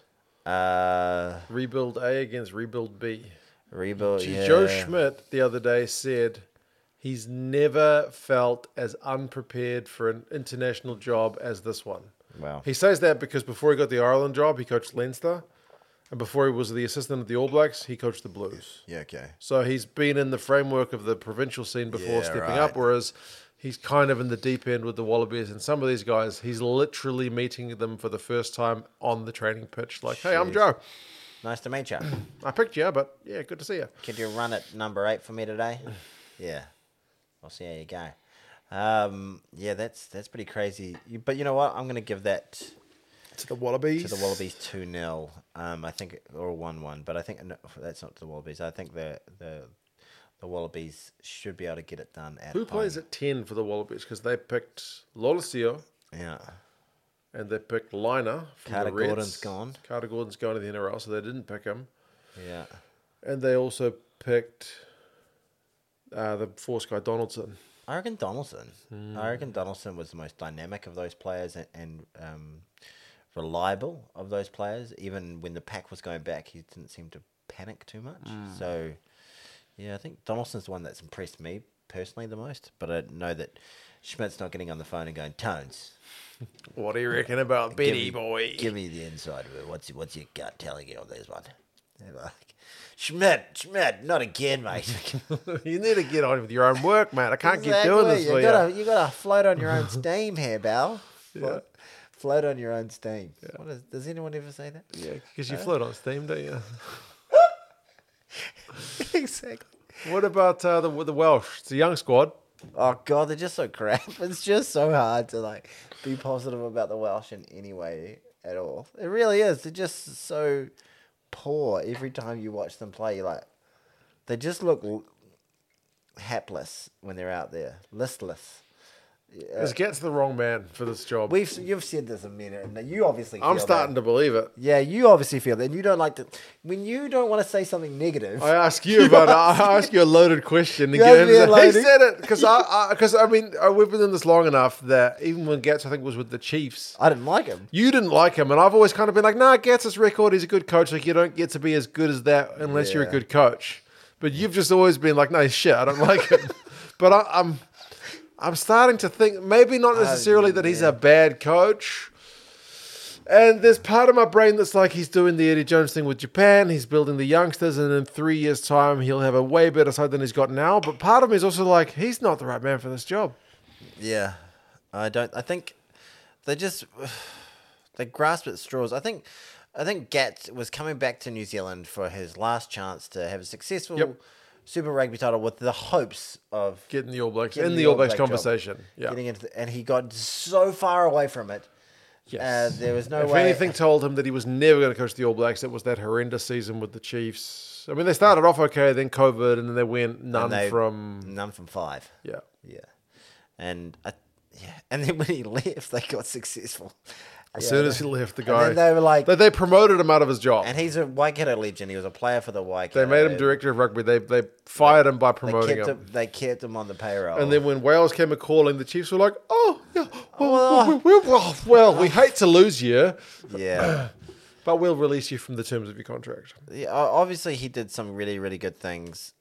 Rebuild A against Rebuild B. Joe Schmidt the other day said he's never felt as unprepared for an international job as this one. Wow. He says that because before he got the Ireland job, he coached Leinster. And before he was the assistant at the All Blacks, he coached the Blues. Yeah, okay. So he's been in the framework of the provincial scene before stepping up, whereas he's kind of in the deep end with the Wallabies. And some of these guys, he's literally meeting them for the first time on the training pitch. Like, hey, I'm Joe. Nice to meet you. I picked you, but yeah, good to see you. Could you run at number 8 for me today? Yeah. I'll see how you go. That's pretty crazy. But you know what? I'm going to give that to the Wallabies. 2-0. I think, or 1-1. But I think that's not to the Wallabies. I think the Wallabies should be able to get it done at Who plays at 10 for the Wallabies? Because they picked Lolesio. Yeah. And they picked Liner from Carter the Reds. Gordon's gone. Carter Gordon's gone to the NRL, so they didn't pick him. Yeah. And they also picked the force guy Donaldson. I reckon Donaldson. I reckon Donaldson was the most dynamic of those players and reliable of those players. Even when the pack was going back, he didn't seem to panic too much. So, yeah, I think Donaldson's the one that's impressed me personally the most. But I know that Schmidt's not getting on the phone and going, Tones, what do you reckon about Betty, boy? Give me the inside of it. What's your gut telling you on this one? Like, Schmidt, not again, mate. You need to get on with your own work, man. I can't keep doing this for you. You got to float on your own steam here, Bal. Yeah. Float on your own steam. Yeah. Does anyone ever say that? Yeah, because you float on steam, don't you? Exactly. What about the Welsh? It's a young squad. Oh God, they're just so crap. It's just so hard to be positive about the Welsh in any way at all. It really is. They're just so poor every time you watch them play. They just look hapless when they're out there, listless. This gets the wrong man for this job. You've said this a minute, and you obviously. I'm starting to believe it. Yeah, you obviously feel that. And you don't like to when you don't want to say something negative. I ask you about. I ask you a loaded question. And he said it because I mean we've been in this long enough that even when Gats I think was with the Chiefs, I didn't like him. You didn't like him, and I've always kind of been like, nah, Gats' record. He's a good coach. Like you don't get to be as good as that unless you're a good coach. But you've just always been like, no shit, I don't like him. But I'm starting to think maybe not necessarily that he's a bad coach. And there's part of my brain that's like he's doing the Eddie Jones thing with Japan. He's building the youngsters, and in 3 years' time, he'll have a way better side than he's got now. But part of me is also like, he's not the right man for this job. Yeah. I think they grasp at straws. I think Gats was coming back to New Zealand for his last chance to have a successful Super Rugby title with the hopes of getting the All Blacks in the All Blacks conversation. Yeah, getting into and he got so far away from it. Yes, there was no way. If anything told him that he was never going to coach the All Blacks, it was that horrendous season with the Chiefs. I mean, they started off okay, then COVID, and then they went none from 5. Yeah, and then when he left, they got successful. As soon as he left, the guy... And they were like... They promoted him out of his job. And he's a Waikato legend. He was a player for the Waikato. They made him director of rugby. They fired him by promoting him. They kept him on the payroll. And then when Wales came a-calling, the Chiefs were like, oh, yeah, well, we hate to lose you. Yeah. But we'll release you from the terms of your contract. Yeah, obviously, he did some really, really good things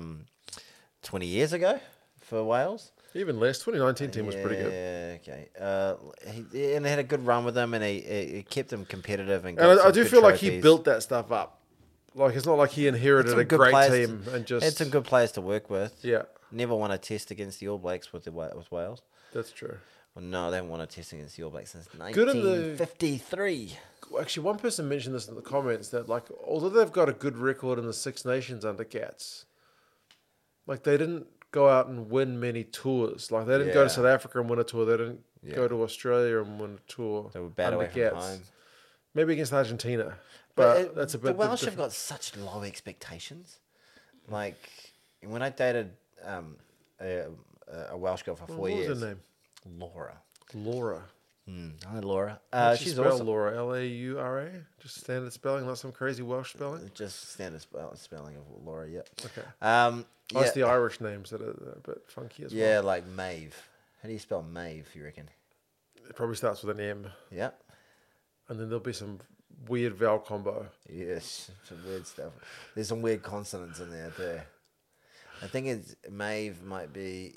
20 years ago for Wales. Even less. 2019 team was pretty good. Yeah, okay. He had a good run with them, and he kept them competitive. And I do feel like he built that stuff up. Like it's not like he inherited some a good great players team and just Had some good players to work with. yeah, Never won a test against the All Blacks with Wales. that's true. Well, no, they haven't won a test against the All Blacks since Good in the- 1953. Actually, one person mentioned this in the comments that like although they've got a good record in the Six Nations under Cats, like they didn't go out and win many tours. Like they didn't go Yeah. to South Africa and win a tour. They didn't Yeah. go to Australia and win a tour. They were bad under away from Cats. home. Maybe against Argentina, but that's a bit. The Welsh have different. got such low expectations. Like when I dated a Welsh girl for 4 What years, was her name? Laura. Laura. Hi, Laura. How'd she She's spell awesome. Laura? Laura? Just standard spelling, not some crazy Welsh spelling. Just standard spelling of Laura. Yeah. Okay. Yeah. It's the Irish names that are a bit funky as well. Yeah, like Maeve. How do you spell Maeve? You reckon? It probably starts with an M, Yeah. and then there'll be some weird vowel combo. Yes, some weird stuff. There's some weird consonants in there too. I think it's Maeve might be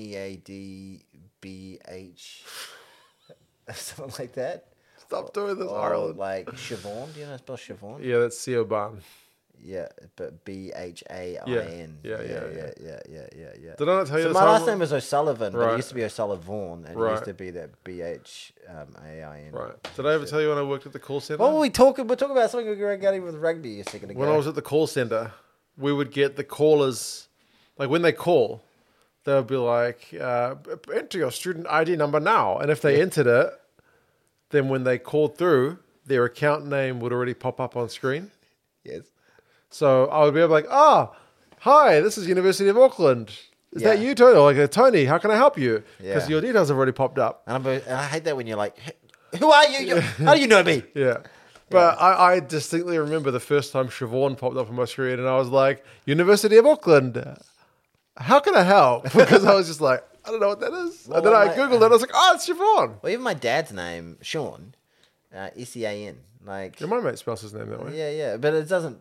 MEADBH, something like that. Stop doing this, Or Ireland. like Siobhan. Do you know how to spell Siobhan? Yeah, that's Siobhan. Yeah, but BHAIN. Yeah. Yeah. Did I not tell you So this? my last Ireland? name was O'Sullivan, but it Right. used to be O'Sullivan, and it Right. used to be that BHAIN. Right. Did I ever tell you when I worked at the call center? What were we talking? We're talking about something we were getting with rugby a second ago. When I was at the call center, we would get the callers, like when they call, they would be like, enter your student ID number now. And if they entered it, then when they called through, their account name would already pop up on screen. Yes. So I would be able to like, hi, this is University of Auckland. Is that you, Tony? Or like, Tony, how can I help you? Because Yeah. your details have already popped up. And I hate that when you're like, who are you? How do you know me? Yeah. But I distinctly remember the first time Siobhan popped up on my screen and I was like, University of Auckland, how can I help? Because I was just like, I don't know what that is. Well, and then I like- Googled it and I was like, it's Siobhan. Well, even my dad's name, Sean, SEAN. Like, Yeah, my mate spells his name that way. yeah. But it doesn't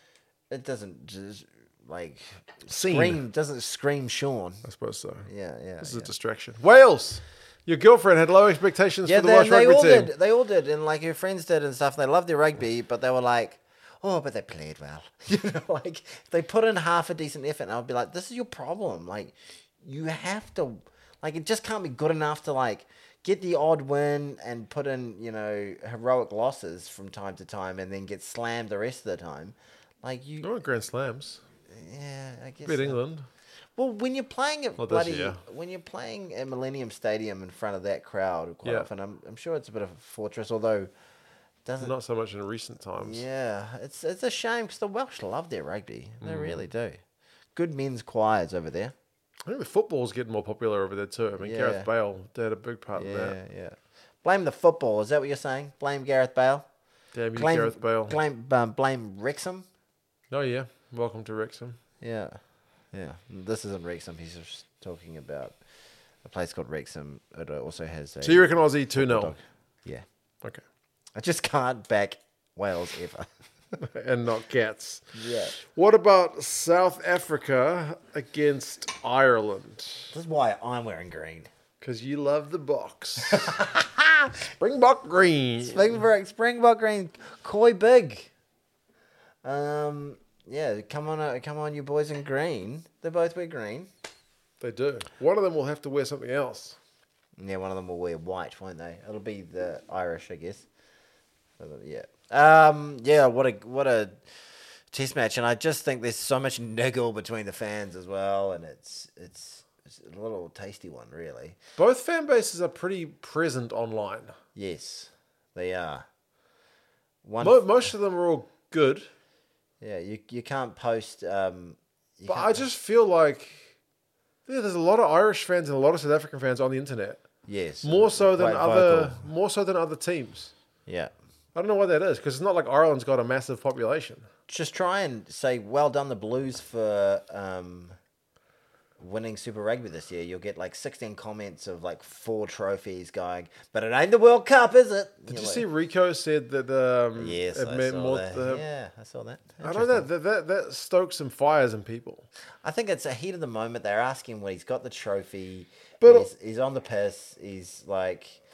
just like doesn't scream Sean. I suppose so. Yeah. This is a distraction. Wales! Your girlfriend had low expectations Yeah, for the Welsh they rugby all team. did. They all did, and like her friends did and stuff. They loved their rugby, but they were like, "Oh, but they played well." You know, like if they put in half a decent effort, and I would be like, "This is your problem. Like, you have to, like, it just can't be good enough to like get the odd win and put in, heroic losses from time to time, and then get slammed the rest of the time. Like you, No Grand Slams. yeah, I guess. Beat so. England. Well, when you're playing at Not this year. when you're playing at Millennium Stadium in front of that crowd quite Yeah. often, I'm sure it's a bit of a fortress, although doesn't. Not so much in recent times. Yeah, it's a shame because the Welsh love their rugby. They Mm. really do. Good men's choirs over there. I think the football's getting more popular over there too. I mean, Yeah. Gareth Bale had a big part in that. Yeah. Blame the football. Is that what you're saying? Blame Gareth Bale. Damn you, Blame Gareth Bale. Blame Wrexham. Oh, yeah. Welcome to Wrexham. Yeah. This isn't Wrexham. He's just talking about a place called Wrexham. It also has a. So you reckon Aussie 2-0? Yeah. Okay. I just can't back Wales ever. And not Cats. Yeah. What about South Africa against Ireland? This is why I'm wearing green. Because you love the box. Springbok green. Springbok green, Koi big. Yeah, come on, you boys in green. They both wear green. They do. One of them will have to wear something else. Yeah, one of them will wear white, won't they? It'll be the Irish, I guess. Yeah. Yeah. What a test match, and I just think there's so much niggle between the fans as well, and it's a little tasty one, really. Both fan bases are pretty present online. Yes, they are. Most of them are all good. Yeah, you can't post. But I just feel like there's a lot of Irish fans and a lot of South African fans on the internet. Yes, More so than quite other teams. Yeah. I don't know why that is because it's not like Ireland's got a massive population. Just try and say, well done the Blues for winning Super Rugby this year. You'll get like 16 comments of like 4 trophies going, but it ain't the World Cup, is it? Did you see Rico said that Yes, it I meant saw more that. Yeah, I saw that. I know that stokes some fires in people. I think it's a heat of the moment. They're asking when he's got the trophy. But he's on the piss. He's like,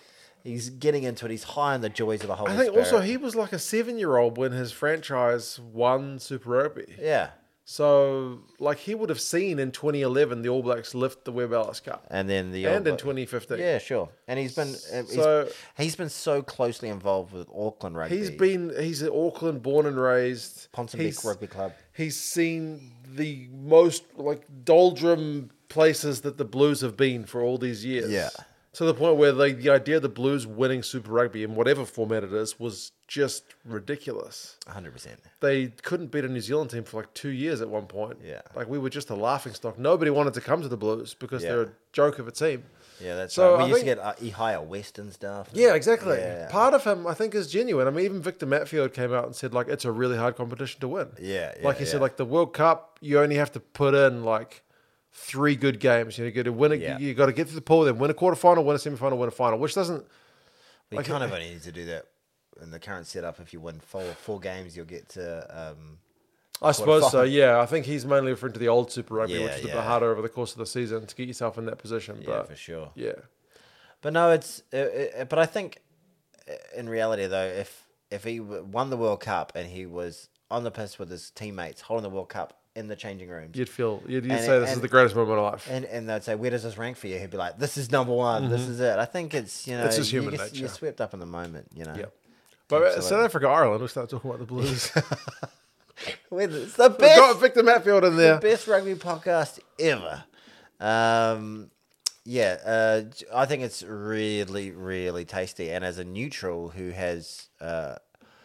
He's getting into it. He's high on the joys of the Holy I think Spirit. also he was like a 7-year-old when his franchise won Super Rugby. Yeah. So, like, he would have seen in 2011 the All Blacks lift the Webb Ellis Cup. And then in 2015. Yeah, sure. And he's been so closely involved with Auckland rugby. He's at Auckland, born and raised. Ponsonby Rugby Club. He's seen the most like doldrum places that the Blues have been for all these years. Yeah. To the point where the idea of the Blues winning Super Rugby in whatever format it is was just ridiculous. 100%. They couldn't beat a New Zealand team for like 2 years at one point. Yeah. Like we were just a laughingstock. Nobody wanted to come to the Blues because they're a joke of a team. Yeah, that's So right. We I used to think- get Ihaya West and stuff. Yeah, exactly. Yeah. Part of him, I think, is genuine. I mean, even Victor Matfield came out and said, like, it's a really hard competition to win. Yeah, Like he said, like, the World Cup, you only have to put in, like, 3 good games. You got to win it. Yeah. You got to get through the pool, then win a quarterfinal, win a semifinal, win a final, which doesn't... We kind of only need to do that in the current setup. If you win four games, you'll get to... I suppose so, quarterfinal. yeah. I think he's mainly referring to the old Super Rugby, Yeah, which is a bit yeah. harder over the course of the season to get yourself in that position. Yeah, But for sure. yeah. But no, it's... but I think, in reality, though, if he won the World Cup and he was on the pitch with his teammates holding the World Cup in the changing rooms... You'd And- say this is and- the greatest moment of life. And they'd say, where does this rank for you? He'd be like, this is number one. This is it. I think it's, It's just human you're nature. swept up in the moment, you know. Yeah. But Absolutely. South Africa, Ireland, we'll start talking about the Blues. It's the We've best. got Victor Matfield in there. The best rugby podcast ever. I think it's really, really tasty. And as a neutral who has a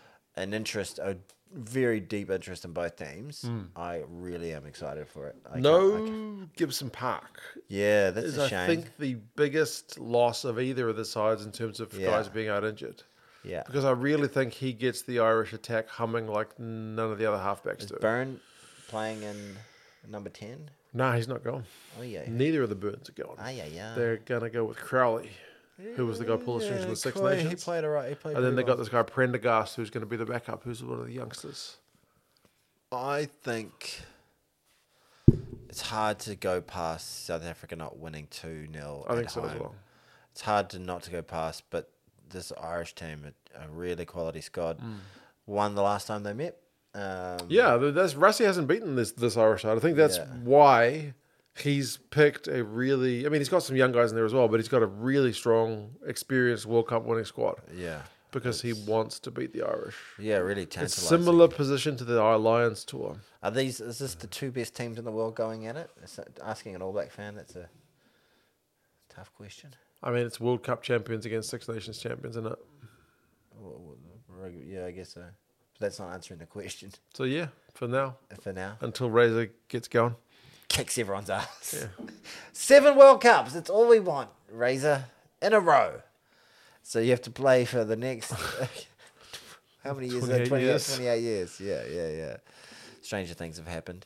very deep interest in both teams, I really am excited for it. No Gibson Park Yeah, that's is, a I shame. think, the biggest loss of either of the sides in terms of Yeah. guys being out injured. Yeah. Because I really think he gets the Irish attack humming like none of the other halfbacks do. Byrne playing in number 10? Nah, he's not going. Oh, yeah. Neither of the Burns are going. Yeah. They're going to go with Crowley, who was the guy pulling the strings of the Six Nations. He played all right. He played And then they pretty got this guy Prendergast, who's going to be the backup, who's one of the youngsters. well. I think it's hard to go past South Africa not winning 2-0 I at think so as home. well. It's hard to not to go past, but this Irish team, a really quality squad, won the last time they met. Yeah, Rusty hasn't beaten this Irish side. I think that's Yeah. why he's picked a really... I mean, he's got some young guys in there as well, but he's got a really strong, experienced World Cup winning squad Yeah. because he wants to beat the Irish. Yeah, really It's tantalising. similar position to the Lions tour. Is this the two best teams in the world going at it? Asking an All Black fan, that's a tough question. I mean, it's World Cup champions against Six Nations champions, isn't it? Yeah, I guess so. But that's not answering the question So yeah, for now, for now. until Razor gets going. Kicks everyone's ass. Yeah. 7 World Cups. That's all we want, Razor, in a row. So you have to play for the next... how many years? 28 years. 28 years. Yeah. Stranger things have happened.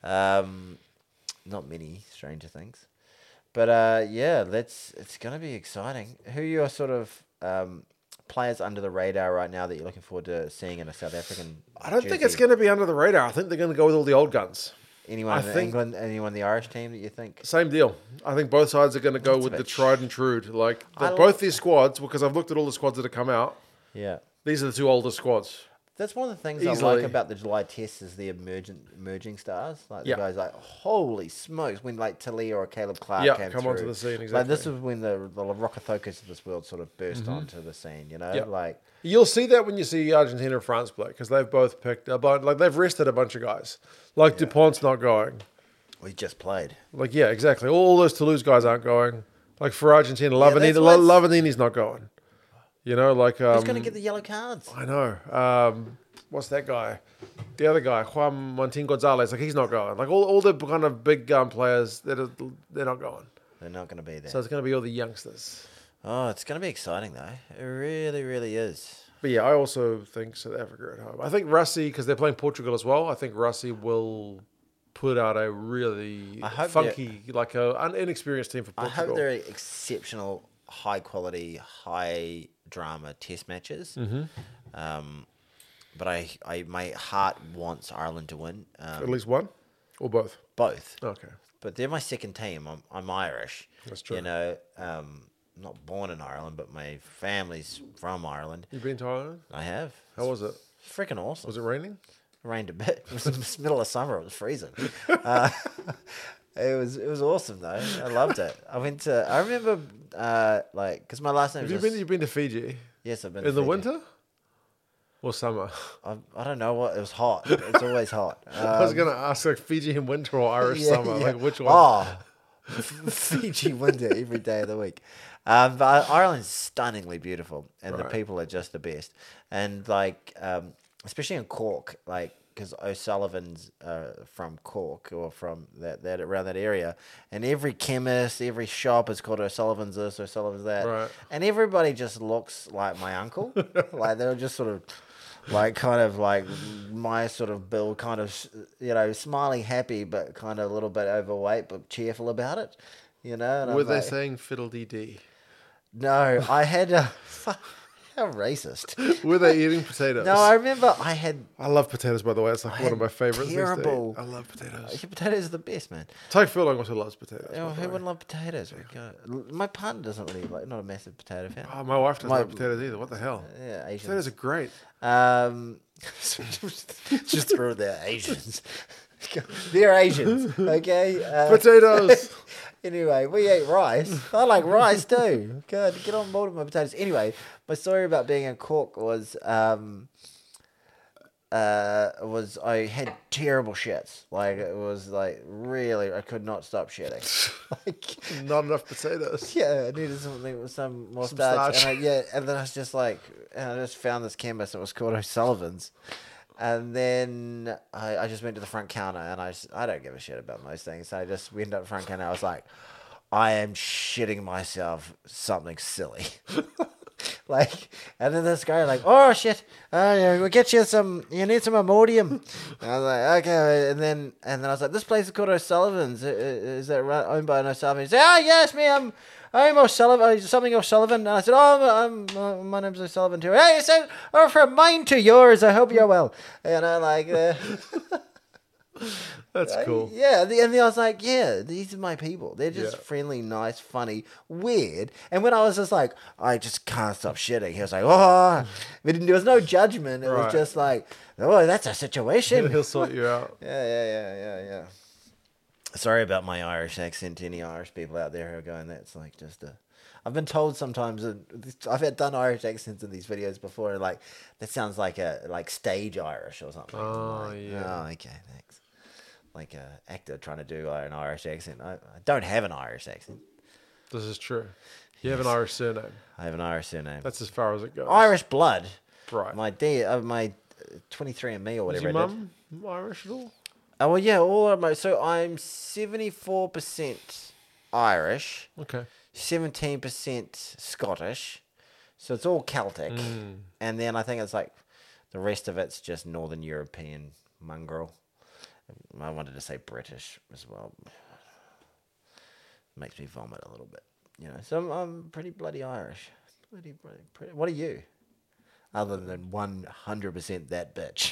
Not many stranger things. But it's going to be exciting. Who are your sort of players under the radar right now that you're looking forward to seeing in a South African I don't think jersey? it's going to be under the radar. I think they're going to go with all the old guns. Anyone I in think- England, anyone in the Irish team that you think? Same deal. I think both sides are going to go That's a with the bit tried and true. Like I both these squads, because I've looked at all the squads that have come out. Yeah. These are the 2 oldest squads. That's one of the things I Easily. like about the July tests is the emerging stars. Like the Yeah. guys like, holy smokes, when like Talia or Caleb Clark Yeah, came come through. onto the scene, Like this exactly. was when the Rokathokas of this world sort of burst onto the scene, you know? Yeah. Like, You'll see that when you see Argentina and France play, because they've both picked they've rested a bunch of guys. Like DuPont's not going. we just played. Like yeah, exactly. All those Toulouse guys aren't going. Like for Argentina, that's what's- Lavanini's not going. You know, like Who's going to get the yellow cards? I know. What's that guy? The other guy, Juan Martin Gonzalez. Like he's not going. Like all the kind of big gun players, they're not going. They're not going to be there. So it's going to be all the youngsters. Oh, it's going to be exciting, though. It really, really is. But yeah, I also think South Africa at home. I think Russie, because they're playing Portugal as well, I think Russie will put out a really I hope funky, like an inexperienced team for I Portugal. hope they're exceptional, high quality, high drama test matches. But my heart wants Ireland to win. At least one or both. Both. Okay. But they're my second team. I'm Irish. That's true. You know, not born in Ireland, but my family's from Ireland. You've been to Ireland? I have. How was it? Freaking awesome. Was it raining? It rained a bit. It was in the middle of summer. It was freezing. It was awesome though. I loved it. I remember because my last name. Have you been? You've been to Fiji? Yes, I've been. In to the Fiji. winter or summer? I don't know what it was hot. It's always hot. I was gonna ask like Fiji in winter or Irish Yeah, summer. yeah. Like which one? Oh, Fiji winter every day of the week. But Ireland's stunningly beautiful, and the Right. people are just the best. And especially in Cork, because O'Sullivan's from Cork or from that around that area, and every chemist, every shop is called O'Sullivan's this, O'Sullivan's that, Right. and everybody just looks like my uncle. Like they're just sort of. Kind of like my sort of build, kind of, smiling, happy, but kind of a little bit overweight, but cheerful about it, And Were I'm they like, saying fiddle dee dee? no, I had how racist. Were they eating potatoes? No, I remember I had I love potatoes, by the way. It's like one of my favorites. terrible- I love potatoes. potatoes are the best, man. Tyke Furlong also loves potatoes. by Oh, the who way. wouldn't love potatoes? My partner doesn't really not a massive potato fan. Oh, my wife doesn't My- like potatoes either. What the hell? Yeah, Asians. Potatoes are great. Just throw their Asians. They're Asians, okay? Potatoes. Anyway, we ate rice. I like rice too. God, get on board with my potatoes. Anyway, my story about being in Cork was I had terrible shits. It was really I could not stop shitting. Not enough potatoes. Yeah, I needed something with some more Some starch. starch. And then I was just and I just found this chemist. It was called O'Sullivan's. And then I just went to the front counter, and I don't give a shit about most things. So I just went up the front counter. I was like, I am shitting myself something silly. And then this guy oh shit, we'll get you you need some Imodium. And I was like, okay. And then I was like, this place is called O'Sullivan's. Is that owned by an O'Sullivan? He said, oh yes, me, I'm O'Sullivan, something O'Sullivan. And I said, oh, my name's O'Sullivan too. Hey, so from mine to yours, I hope you're well. And I That's cool. Yeah, and then I was like, yeah, these are my people. They're just Yeah. friendly, nice, funny, weird. And when I was just like, I just can't stop shitting, he was like, oh. But there was no judgment. It Right. was just like, oh, that's a situation. He'll sort you out. Yeah. Sorry about my Irish accent to any Irish people out there who are going, that's just a... I've been told sometimes, I've done Irish accents in these videos before, and that sounds like stage Irish or something. Oh, yeah. Oh, okay, thanks. Like an actor trying to do an Irish accent. I don't have an Irish accent. This is true. You have an Irish surname. I have an Irish surname. That's as far as it goes. Irish blood. Right. My 23andMe or Is whatever your I did. mum Irish at all? Oh, well, yeah, all of my... So I'm 74% Irish, Okay. 17% Scottish. So it's all Celtic. And then I think it's the rest of it's just Northern European mongrel. I wanted to say British as well. Makes me vomit a little bit. So I'm pretty bloody Irish. Pretty. What are you? Other than 100% that bitch.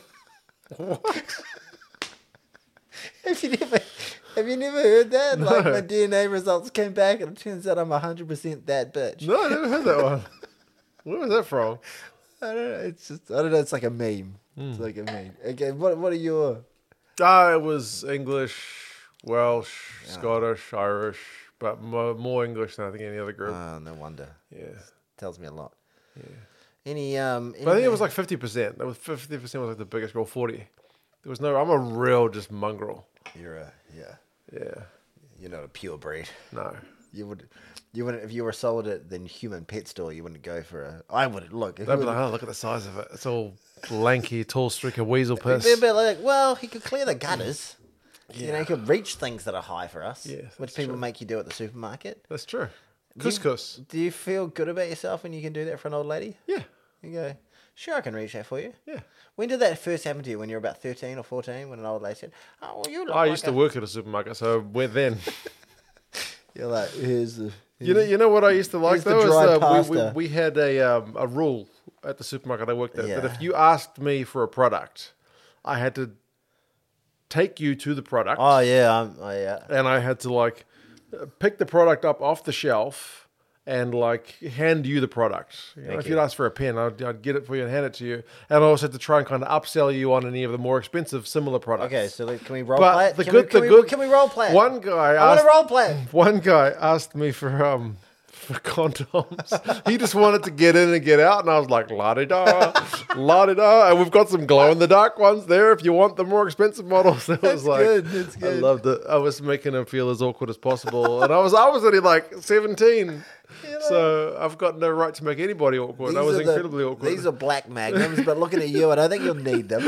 Have you never heard that? No. My DNA results came back and it turns out I'm 100% that bitch. No, I never heard that one. Where was that from? I don't know. I don't know. It's like a meme. It's like a meme. Okay, what are your... It was English, Welsh, Scottish, Irish, but more English than I think any other group. Oh, no wonder. Yeah. Tells me a lot. Yeah. Any But I think it was 50%. That was 50% was the biggest goal. 40. There was no. I'm a real just mongrel. You're Yeah. you're not a pure breed. No. You wouldn't if you were sold at the human pet store. You wouldn't go for a. I wouldn't look. If They'd be you like, oh, look at the size of it. It's all lanky, tall streak of weasel would, piss. they'd be well, he could clear the gutters. Yeah. He could reach things that are high for us. Yeah, which that's people true. make you do at the supermarket. That's true. Do you- Couscous. Do you feel good about yourself when you can do that for an old lady? Yeah. You go, sure, I can reach that for you. Yeah. When did that first happen to you? When you were about 13 or 14? When an old lady said, "Oh, well, you look I like used to work at a supermarket, so where then? You're like, here's the. You know what I used to like Here's the though is dry we pasta. had a rule at the supermarket I worked at that Yeah. if you asked me for a product, I had to take you to the product. Oh yeah, yeah. And I had to pick the product up off the shelf and like hand you the product. You know, Thank if you. you'd ask for a pen, I'd get it for you and hand it to you. And I also had to try and kind of upsell you on any of the more expensive similar products. Okay, so can we role But play it? the Can good- we, the can we- good- Can we role play it? One guy I want asked to role play it. One guy asked me for condoms. He just wanted to get in and get out, and I was like, la-di-da, la-di-da. And we've got some glow-in-the-dark ones there if you want the more expensive models. It was like, good, that's I good. loved it. I was making him feel as awkward as possible. And I was only like 17. So I've got no right to make anybody awkward. I was incredibly awkward. These are black magnums, but looking at you, I don't think you'll need them.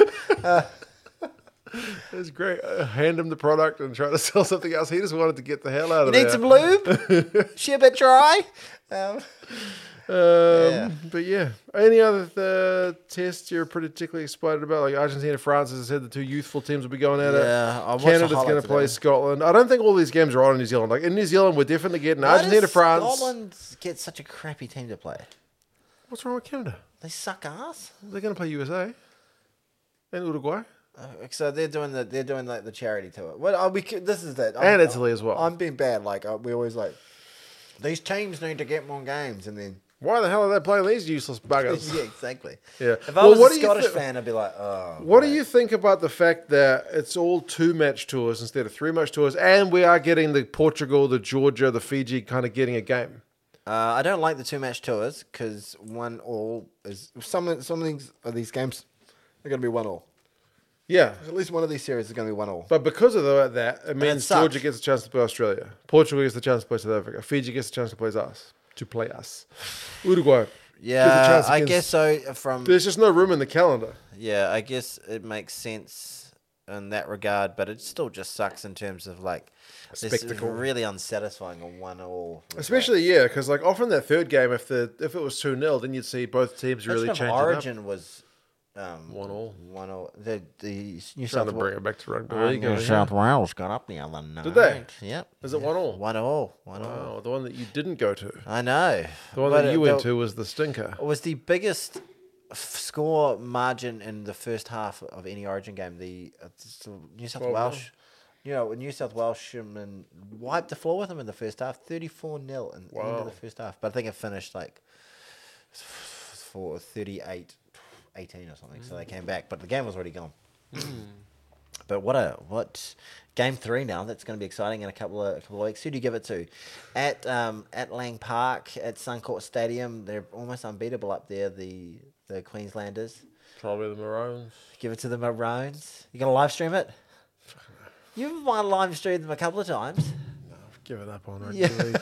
It was great. I hand him the product and try to sell something else. He just wanted to get the hell out You of need there. some lube? Ship it dry? Yeah. But yeah, any other tests you're particularly excited about? Like Argentina, France, as I said, the two youthful teams will be going at Yeah, I it. watched the Canada's going highlights to of play that. Scotland. I don't think all these games are on in New Zealand. Like in New Zealand, we're definitely getting Why Argentina, does France. Scotland get such a crappy team to play? What's wrong with Canada? They suck ass. They're going to play USA and Uruguay So they're doing the charity tour. Well, this is that. and Italy as well. I'm being bad. Like we always like these teams need to get more games, and then Why the hell are they playing these useless buggers? yeah, exactly. Yeah. If I Well, was what a do you Scottish thi- fan, I'd be like, oh. What do mate. you think about the fact that it's all 2-match tours instead of 3-match tours, and we are getting the Portugal, the Georgia, the Fiji kind of getting a game? I don't like the 2-match tours because 1-1 is some of these games are going to be 1-1. Yeah, At least one of these series is going to be 1-1. but because of that, it means sucks. Georgia gets a chance to play Australia. Portugal gets a chance to play South Africa. Fiji gets a chance to play us. Uruguay. gets a Yeah, chance I against- guess so. From There's just no room in the calendar. yeah, I guess it makes sense in that regard, but it still just sucks in terms of like this is Spectacle. really unsatisfying on 1-1. Especially, yeah, because like often that third game, if it was 2-0, then you'd see both teams really Imagine change if it up. Origin was 1-1. 1-0. The New Trying South to bring it back to rugby Wales. league. New South Wales got up the other night. Did they? Yep. Is it 1-1? 1-0. Wow, the one that you didn't go to. I know. The one But that you went the- to was the stinker. It was the biggest score margin in the first half of any Origin game. The New South 12-0. Welsh, New South Welshmen wiped the floor with them in the first half, 34-0 in the end Wow. of the first half. But I think it finished like for 38-18 or something. So they came back, but the game was already gone. But what game 3 now? That's going to be exciting in a couple of weeks. Who do you give it to? At Lang Park, at Suncorp Stadium, they're almost unbeatable up there. The Queenslanders. Probably the Maroons. Give it to the Maroons. You gonna live stream it? You've live streamed them a couple of times. Give it up on rugby Yeah. league.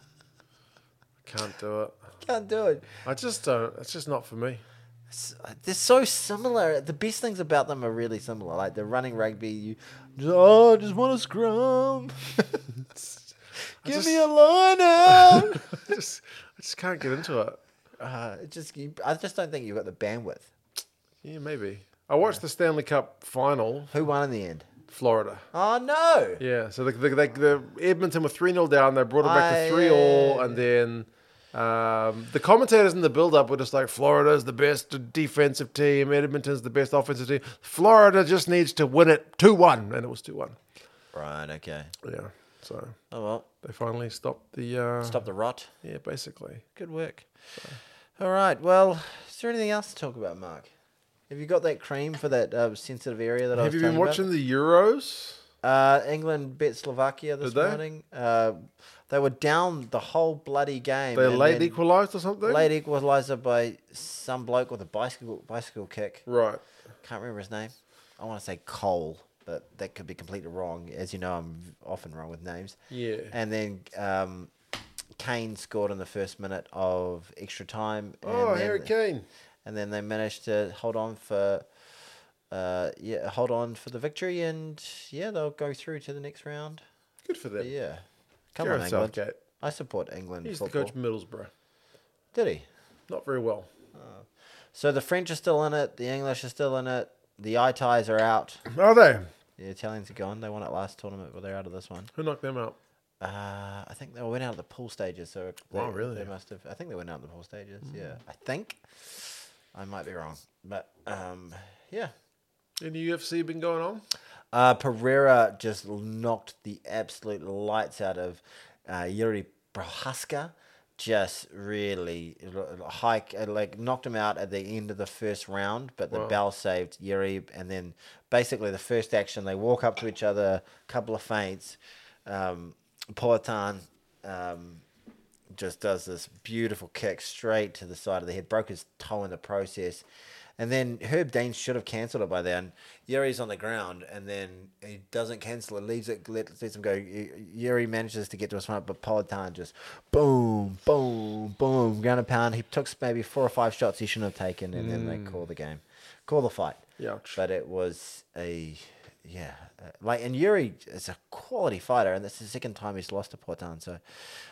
Can't do it. Can't do it. I just don't. It's just not for me. They're so similar. The best things about them are really similar. Like the running rugby, I just want to scrum. Give me a line out. I just can't get into it. I just don't think you've got the bandwidth. Yeah, maybe. I watched the Stanley Cup final. Who won in the end? Florida. Oh no! Yeah, so the Edmonton were 3-0 down. They brought it back to 3-3, and then the commentators in the build-up were just like, Florida's the best defensive team, Edmonton's the best offensive team. Florida just needs to win it 2-1, and it was 2-1. Right. Okay. Yeah, so Oh well. they finally stopped the... Stop the rot. Yeah, basically. Good work. All right. Well, is there anything else to talk about, Mark? Have you got that cream for that sensitive area that I was Have you been telling watching the Euros? about? England beat Slovakia this Did they? morning. They were down the whole bloody game. They and late then equalised or something? late equaliser by some bloke with a bicycle kick. Right. Can't remember his name. I want to say Cole, but that could be completely wrong. As you know, I'm often wrong with names. Yeah. And then Kane scored in the first minute of extra time. Oh, and then, Harry Kane. And then they managed to hold on for the victory, and they'll go through to the next round. Good for them. Yeah, come Gareth on, England. Southgate. I support England He's the football. coach of Middlesbrough. Did he? Not very well. So the French are still in it. The English are still in it. The Itais are out. Are they? The Italians are gone. They won it last tournament, but they're out of this one. Who knocked them out? I think they went out of the pool stages. So Wow, really? They must have. I think they went out of the pool stages. Yeah, I think. I might be wrong, but yeah. Any UFC been going on? Pereira just knocked the absolute lights out of Yuri Prohaska. just really knocked him out at the end of the first round, but the bell saved Yuri. And then basically the first action, they walk up to each other, a couple of feints. Poatan just does this beautiful kick straight to the side of the head, broke his toe in the process. And then Herb Dean should have cancelled it by then. Yuri's on the ground, and then he doesn't cancel it, lets him go. Yuri manages to get to his front, but Poatan just boom, boom, boom, ground and pound. He took maybe 4 or 5 shots he shouldn't have taken, and then they call the fight. Ouch. But it was and Yuri is a quality fighter, and that's the second time he's lost to Poatan. So,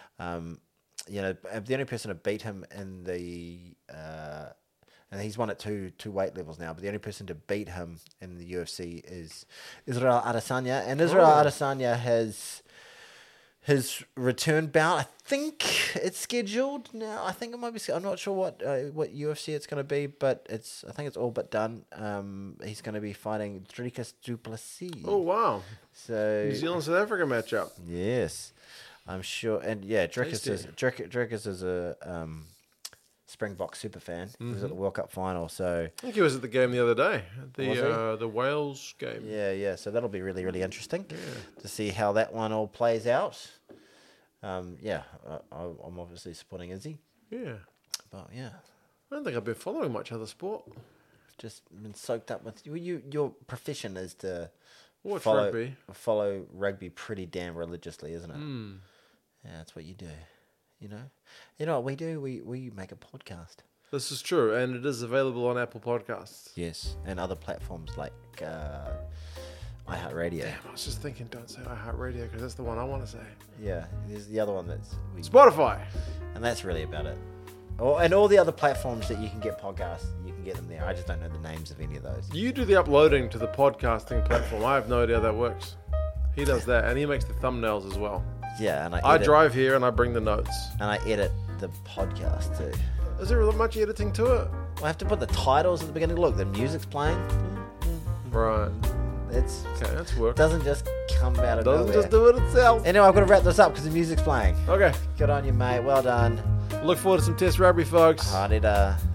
the only person to beat him in the and he's won at two weight levels now, but the only person to beat him in the UFC is Israel Adesanya. And Israel Adesanya has his return bout. I think it's scheduled now. I think it might be. I'm not sure what UFC it's going to be, but I think it's all but done. He's going to be fighting Dricus du Plessis. Oh, wow. So New Zealand South Africa matchup. Yes, I'm sure. And yeah, Dricus is a Springbok super fan. He was at the World Cup final, so I think he was at the game the other day, the Wales game. Yeah. So that'll be really, really interesting to see how that one all plays out. I'm obviously supporting Izzy. Yeah, but yeah, I don't think I've been following much other sport. Just been soaked up with you. Your profession is to follow rugby pretty damn religiously, isn't it? Yeah, that's what you do. You know what we do? We make a podcast. This is true, and it is available on Apple Podcasts. Yes, and other platforms like iHeartRadio. Damn, I was just thinking, don't say iHeartRadio because that's the one I want to say. Yeah, there's the other one that's Spotify, and that's really about it. And all the other platforms that you can get podcasts, you can get them there. I just don't know the names of any of those. You do the uploading to the podcasting platform. I have no idea how that works. He does that, and he makes the thumbnails as well. Yeah, and I drive here and I bring the notes. And I edit the podcast too. Is there much editing to it? I have to put the titles at the beginning. Look, the music's playing. Right. It's okay. That's work. Doesn't just come out of nowhere. Doesn't just do it itself. Anyway, I've got to wrap this up because the music's playing. Okay. Good on you, mate. Well done. Look forward to some test rugby, folks. Harida.